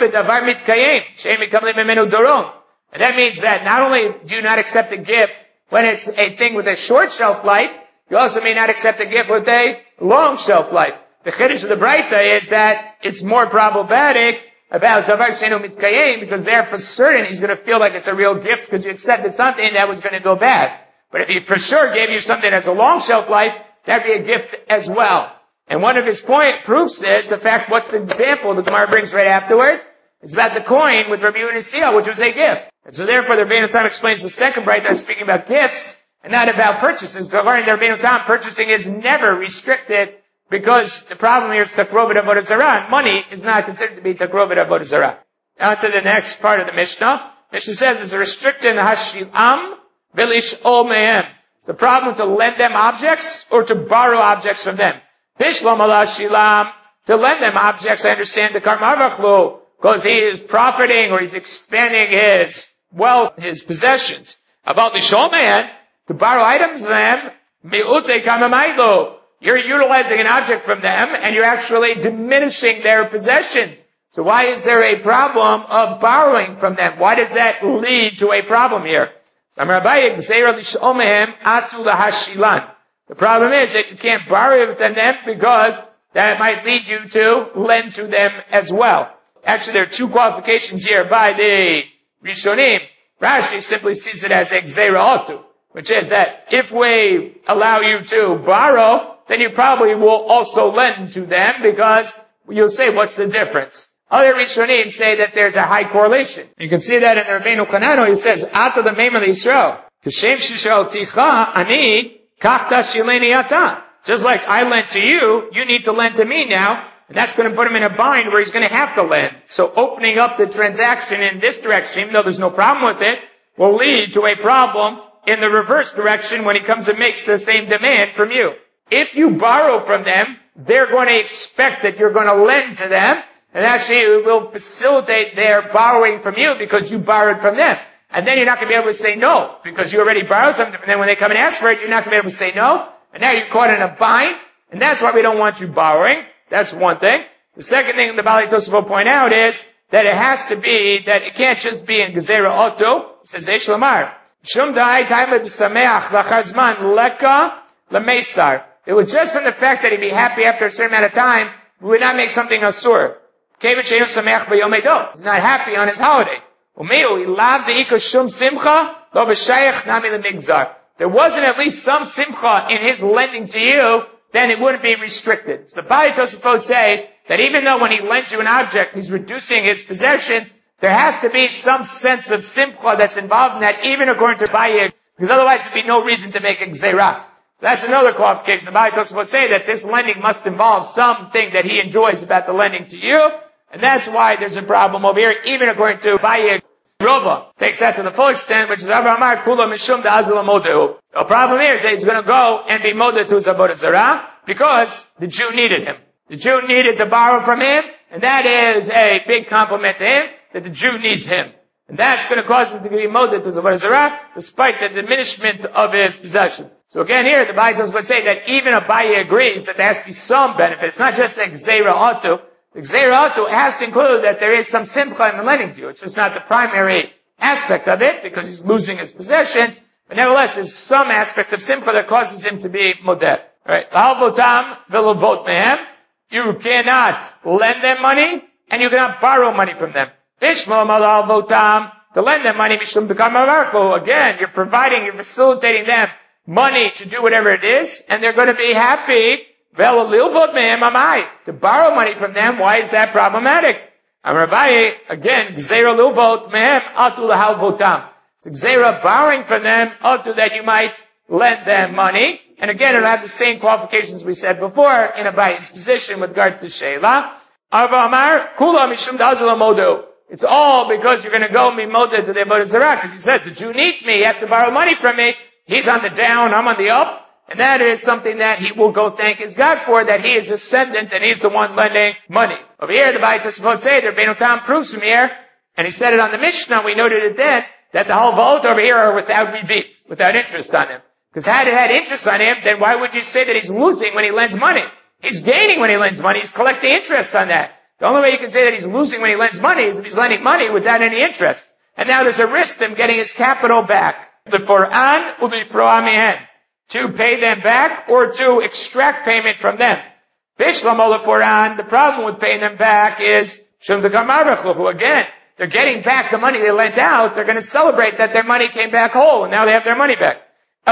that means that not only do you not accept a gift when it's a thing with a short shelf life, you also may not accept a gift with a long shelf life. The chiddush of the Braita is that it's more problematic about davar sheinu mitkayim because there for certain he's going to feel like it's a real gift because you accepted something that was going to go bad. But if he for sure gave you something that has a long shelf life, that'd be a gift as well. And one of his point proofs is the fact, what's the example the Gemara brings right afterwards? It's about the coin with Rabbi Yehuda Seal, which was a gift. And so therefore the Rabbeinu Tam explains the second Braita that's speaking about gifts and not about purchases. But according to Rabbeinu Tam, purchasing is never restricted because the problem here is Takrovet Avodah Zarah. Money is not considered to be Takrovet Avodah Zarah. Now to the next part of the Mishnah. Mishnah says it's a restricted Hashilam Vilish Ol Mehem. It's a problem to lend them objects or to borrow objects from them. Bishlam ala Shilam, to lend them objects, I understand the Karmarvachlu, because he is profiting or he's expanding his wealth, his possessions. About Lishol Mehem, to borrow items from them, Mi'ute Kamamaylo, you're utilizing an object from them and you're actually diminishing their possessions. So why is there a problem of borrowing from them? Why does that lead to a problem here? The problem is that you can't borrow from them because that might lead you to lend to them as well. Actually, there are two qualifications here by the Rishonim. Rashi simply sees it as a Gzeira Otu, which is that if we allow you to borrow, then you probably will also lend to them because you'll say, what's the difference? Other Rishonim say that there's a high correlation. You can see that in the Rabbeinu Chanano. He says, Ata the Meimer Yisrael, Kashem Shishal Ticha Ani Kachta Shileni Ata. Just like I lent to you, you need to lend to me now, and that's going to put him in a bind where he's going to have to lend. So opening up the transaction in this direction, even though there's no problem with it, will lead to a problem in the reverse direction when he comes and makes the same demand from you. If you borrow from them, they're going to expect that you're going to lend to them, and actually it will facilitate their borrowing from you because you borrowed from them. And then you're not going to be able to say no, because you already borrowed something from them. When they come and ask for it, you're not going to be able to say no, and now you're caught in a bind, and that's why we don't want you borrowing. That's one thing. The second thing the Bali Tosafot point out is that it has to be, that it can't just be in Gezerah Oto. It says, Eish Lamar, Shum Da'ai Taima D'Sameach L'Chazman Leka L'Meisar. It was just from the fact that he'd be happy after a certain amount of time, we would not make something asur. He's not happy on his holiday. There wasn't at least some simcha in his lending to you, then it wouldn't be restricted. So the Bali Tosafot say that even though when he lends you an object, he's reducing his possessions, there has to be some sense of simcha that's involved in that, even according to Bayig, because otherwise there'd be no reason to make a gzeirah. So that's another qualification. The Bali Tosafot say that this lending must involve something that he enjoys about the lending to you, and that's why there's a problem over here, even according to Bayig. Rova takes that to the full extent, which is Avraham Kula Mishum Da'azil Modehu. The problem here is that he's going to go and be modeh to his Avodah Zarah because the Jew needed him. The Jew needed to borrow from him, and that is a big compliment to him, that the Jew needs him. And that's going to cause him to be modeh to his Avodah Zarah, despite the diminishment of his possession. So again here, the Bali would say that even Abaye agrees that there has to be some benefit. It's not just a Gzeira Otu. The Gzeira Otu has to include that there is some simcha in the lending to you. It's just not the primary aspect of it, because he's losing his possessions, but nevertheless, there's some aspect of simcha that causes him to be modeh. Alright, L'halvotam v'lovot mehem. You cannot lend them money, and you cannot borrow money from them. Bishmol l'halvotam, to lend them money, mishum b'kamavarchu. Again, you're providing, you're facilitating them money to do whatever it is, and they're going to be happy To borrow money from them, why is that problematic? Rabbi, again, Gzeira Luvot Mehem Atu Lahalvotam. It's Gzeira borrowing from them, Atu that you might lend them money. And again, it'll have the same qualifications we said before in Abaye's position with regards to Sheila. It's all because you're going to go mimoda to the Avodah Zarah. Because he says, the Jew needs me, he has to borrow money from me. He's on the down, I'm on the up. And that is something that he will go thank his God for, that he is ascendant and he's the one lending money. Over here, the Beit Tosafot say, there Beinu Tam proves from here, and he said it on the Mishnah, we noted it then, that the halvot over here are without rebate, without interest on him. Because had it had interest on him, then why would you say that he's losing when he lends money? He's gaining when he lends money, he's collecting interest on that. The only way you can say that he's losing when he lends money is if he's lending money without any interest. And now there's a risk of him getting his capital back. The For'an will be Fro'amihen. To pay them back or to extract payment from them. Bishlam Foran, the problem with paying them back is, who again, they're getting back the money they lent out, they're going to celebrate that their money came back whole, and now they have their money back.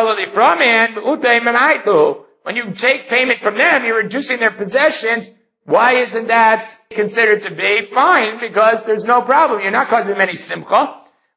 When you take payment from them, you're reducing their possessions. Why isn't that considered to be fine? Because there's no problem. You're not causing them any simcha.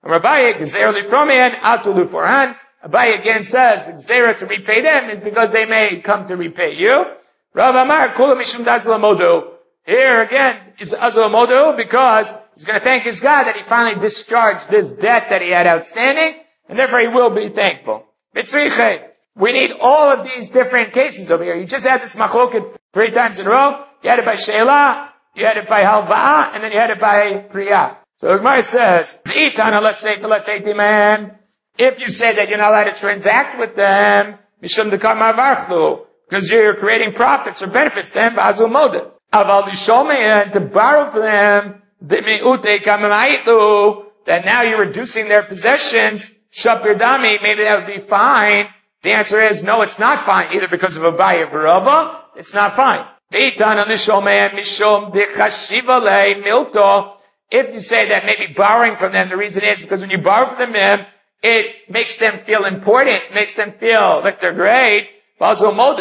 Abaye again says, the Gzeira to repay them is because they may come to repay you. Rav Amar, Kula Mishum Dazla Modu. Here again, it's Azla Modu because he's going to thank his God that he finally discharged this debt that he had outstanding, and therefore he will be thankful. Mitzriche. We need all of these different cases over here. You just had this machloket three times in a row. You had it by Sheila, you had it by Halva'a, and then you had it by Priya. So the Gemara says, if you say that you're not allowed to transact with them, because you're creating profits or benefits to them, to borrow from them, that now you're reducing their possessions, maybe that would be fine. The answer is, no, it's not fine, either because of Abaye Barava, it's not fine. If you say that maybe borrowing from them, the reason is because when you borrow from them, it makes them feel important, makes them feel like they're great. When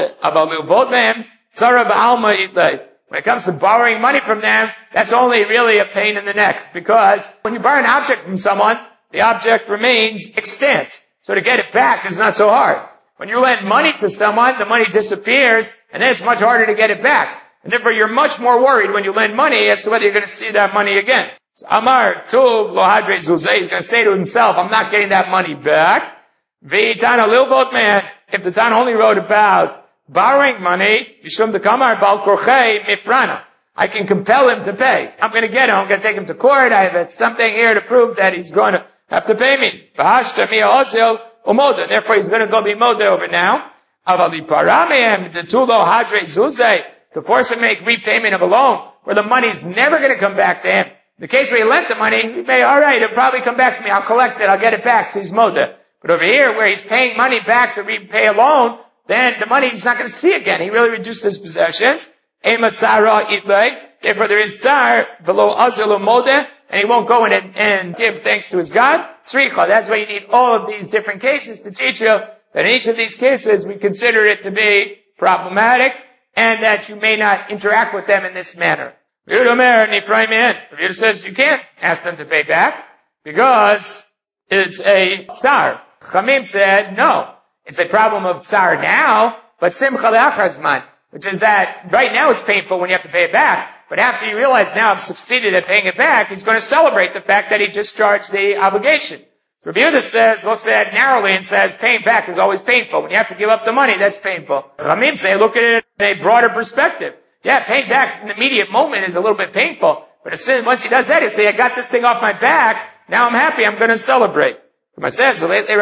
it comes to borrowing money from them, that's only really a pain in the neck. Because when you borrow an object from someone, the object remains extant. So to get it back is not so hard. When you lend money to someone, the money disappears, and then it's much harder to get it back. And therefore you're much more worried when you lend money as to whether you're going to see that money again. So Amar Tuv Lo Hadre Zuzeh is going to say to himself, I'm not getting that money back. V'itana Lilvot Man, if the Tan only wrote about borrowing money, Yishum Dekamar Bal Korchei Mifrana. I can compel him to pay. I'm going to get him. I'm going to take him to court. I have something here to prove that he's going to have to pay me. V'hashta Mia Ozil Umoda. Therefore he's going to go be moda over now. Avali Parameim Tetulo Hadre Zuzeh, to force him to make repayment of a loan where the money's never going to come back to him. In the case where he lent the money, he may, alright, it'll probably come back to me, I'll collect it, I'll get it back, so he's moda. But over here, where he's paying money back to repay a loan, then the money he's not going to see again. He really reduced his possessions. Therefore there is tsar, below azilu moda, and he won't go in and, and give thanks to his God. Tzricha, that's why you need all of these different cases to teach you that in each of these cases we consider it to be problematic, and that you may not interact with them in this manner. Yehuda says you can't ask them to pay back because it's a tsar. Chamim said no, it's a problem of tsar now, but simcha le'achar zman, which is that right now it's painful when you have to pay it back, but after you realize now I've succeeded at paying it back, he's going to celebrate the fact that he discharged the obligation. Rabbi Yehuda says, looks at it narrowly and says paying back is always painful. When you have to give up the money, that's painful. Chamim say look at it in a broader perspective. Yeah, paying back in the immediate moment is a little bit painful, but as soon as once he does that, he'll say, I got this thing off my back, now I'm happy, I'm going to celebrate. Rabbi says, does Rabbi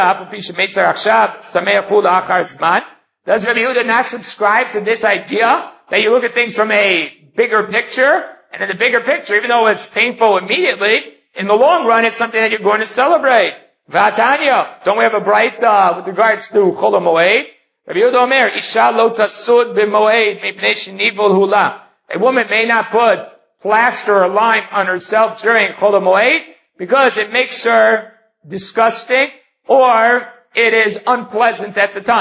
Yehuda not subscribe to this idea that you look at things from a bigger picture, and in the bigger picture, even though it's painful immediately, in the long run, it's something that you're going to celebrate. V'atanya, don't we have a bright uh, with regards to Chol HaMoed? Rabbi Yehuda Omer, Isha lo tasud b'moed mipnei shenivol hula. A woman may not put plaster or lime on herself during Chol HaMoed because it makes her disgusting or it is unpleasant at the time.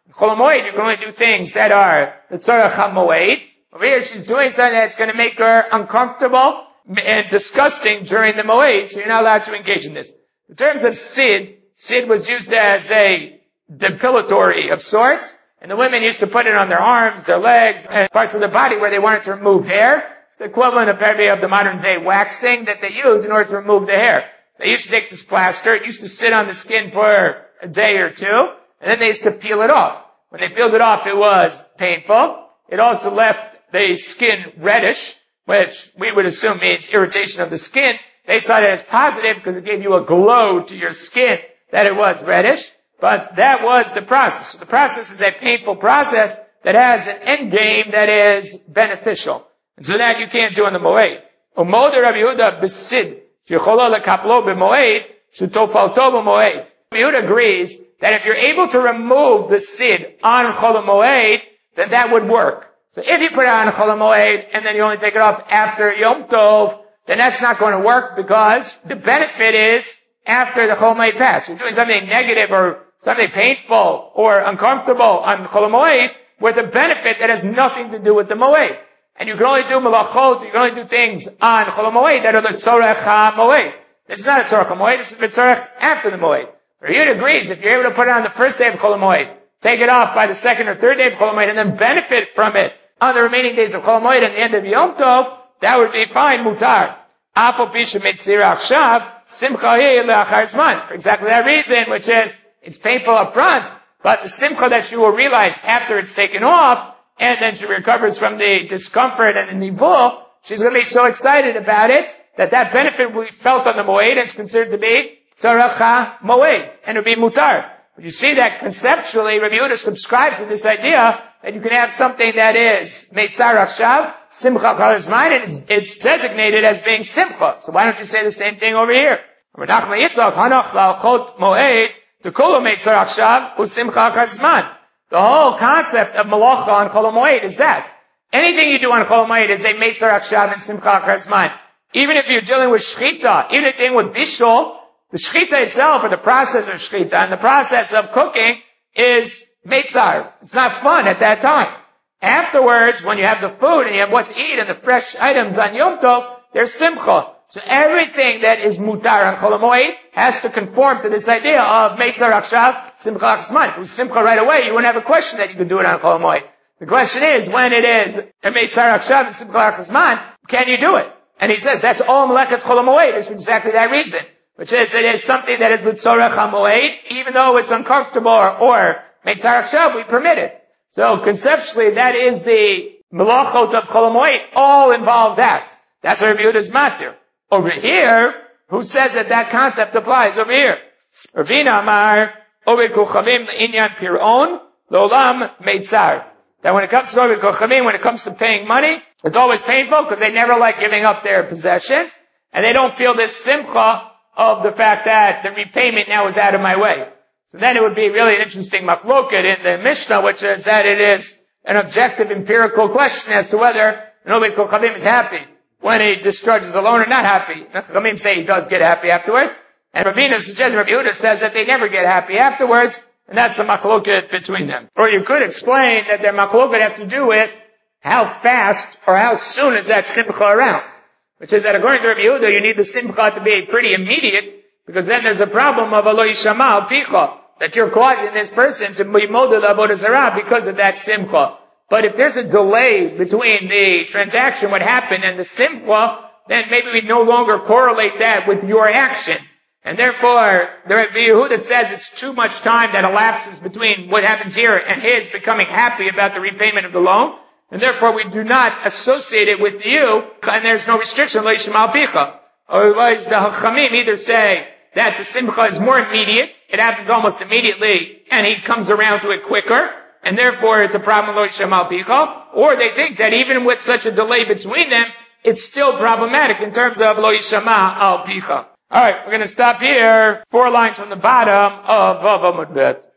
Chol Hamoed, you can only do things that are L'tzorech HaMoed. Over here, she's doing something that's going to make her uncomfortable and disgusting during the Moed, so you're not allowed to engage in this. In terms of Sid, Sid was used as a depilatory of sorts, and the women used to put it on their arms, their legs, and parts of the body where they wanted to remove hair. It's the equivalent apparently of the modern day waxing that they use in order to remove the hair. They used to take this plaster, it used to sit on the skin for a day or two, and then they used to peel it off. When they peeled it off, it was painful. It also left the skin reddish, which we would assume means irritation of the skin. They saw it as positive because it gave you a glow to your skin that it was reddish. But that was the process. So the process is a painful process that has an end game that is beneficial. And so that you can't do on the Moed. Umoder Rabbi Yehuda b'sid shechola lekaplo b'moed shetofalto b'moed. Rabbi Yehuda agrees that if you're able to remove the sid on Chol Hamoed, then that would work. So if you put it on Chol Hamoed and then you only take it off after Yom Tov, then that's not going to work because the benefit is after the Chol Hamoed pass. You're doing something negative or something painful or uncomfortable on Chol Hamoed with a benefit that has nothing to do with the Moed. And you can only do malachot, you can only do things on Chol Hamoed that are the Tzorech HaMoed. This is not a Tzorech HaMoed, this is the Tzorech after the Moed. Riyud agrees, if you're able to put it on the first day of Chol Hamoed, take it off by the second or third day of Chol Hamoed, and then benefit from it on the remaining days of Chol Hamoed and the end of Yom Tov, that would be fine, mutar. Afal pisha mitzira achshav, simcha hi le'achar zman. For exactly that reason, which is, it's painful up front, but the simcha that she will realize after it's taken off, and then she recovers from the discomfort and the nivul, she's going to be so excited about it, that that benefit will be felt on the Moed, and it's considered to be Tzorech HaMoed, and it will be mutar. But you see that conceptually, Rabbi Yehuda subscribes to this idea that you can have something that is Meitzar Achshav, Simcha Chol Hazman, and it's, it's designated as being Simcha. So why don't you say the same thing over here? Rabbi Nachman Yitzchak, Hanach La'achot Moed, T'kolo Meitzar Achshav, U'Simcha Chol Hazman. The whole concept of Malacha on Chol Hamoed is that. Anything you do on Chol Hamoed is a Meitzar Achshav and Simcha Chol Hazman. Even if you're dealing with Shchita, even if you're dealing with Bishul, the shchita itself, or the process of shchita, and the process of cooking is meitzar. It's not fun at that time. Afterwards, when you have the food and you have what to eat and the fresh items on Yom Tov, there's simcha. So everything that is mutar on Chol Hamoed has to conform to this idea of meitzar achshav, simcha achsman. If it was simcha right away, you wouldn't have a question that you could do it on Chol Hamoed. The question is, when it is a meitzar achshav and simcha achsman, can you do it? And he says, that's all melechet Chol Hamoed, is for exactly that reason. Which is, it is something that is with Tzorech HaMoed, even though it's uncomfortable or, or Meitzar Achshav, we permit it. So conceptually, that is the Melachot of Chol Hamoed, all involve that. That's Rabbi Yehuda's matter. Over here, who says that that concept applies over here? Ravina Amar, Ovid Kochavim Inyan Pir'on, Lolam Meitzar. That when it comes to Ovid Kochavim, when it comes to paying money, it's always painful because they never like giving up their possessions, and they don't feel this simcha of the fact that the repayment now is out of my way. So then it would be really an interesting machloket in the Mishnah, which is that it is an objective empirical question as to whether Ovid Kochavim is happy when he discharges a loan or not happy. Chachamim say he does get happy afterwards. And Ravina suggests, Rabbi Yehuda says that they never get happy afterwards, and that's a machloket between them. Or you could explain that their machloket has to do with how fast or how soon is that simcha around. Which is that according to Rabbi Yehuda, you need the simcha to be pretty immediate, because then there's a problem of alo yishama al picha, that you're causing this person to be model avodah zarah because of that simcha. But if there's a delay between the transaction, what happened, and the simcha, then maybe we no longer correlate that with your action. And therefore, the Rabbi Yehuda says it's too much time that elapses between what happens here and his becoming happy about the repayment of the loan. And therefore we do not associate it with you, and there's no restriction, lo yishma al picha. Otherwise the Hachamim either say that the simcha is more immediate, it happens almost immediately, and he comes around to it quicker, and therefore it's a problem, lo yishma al picha, or they think that even with such a delay between them, it's still problematic in terms of lo yishma al picha. Alright, we're gonna stop here, four lines from the bottom of Vav Amud Bet.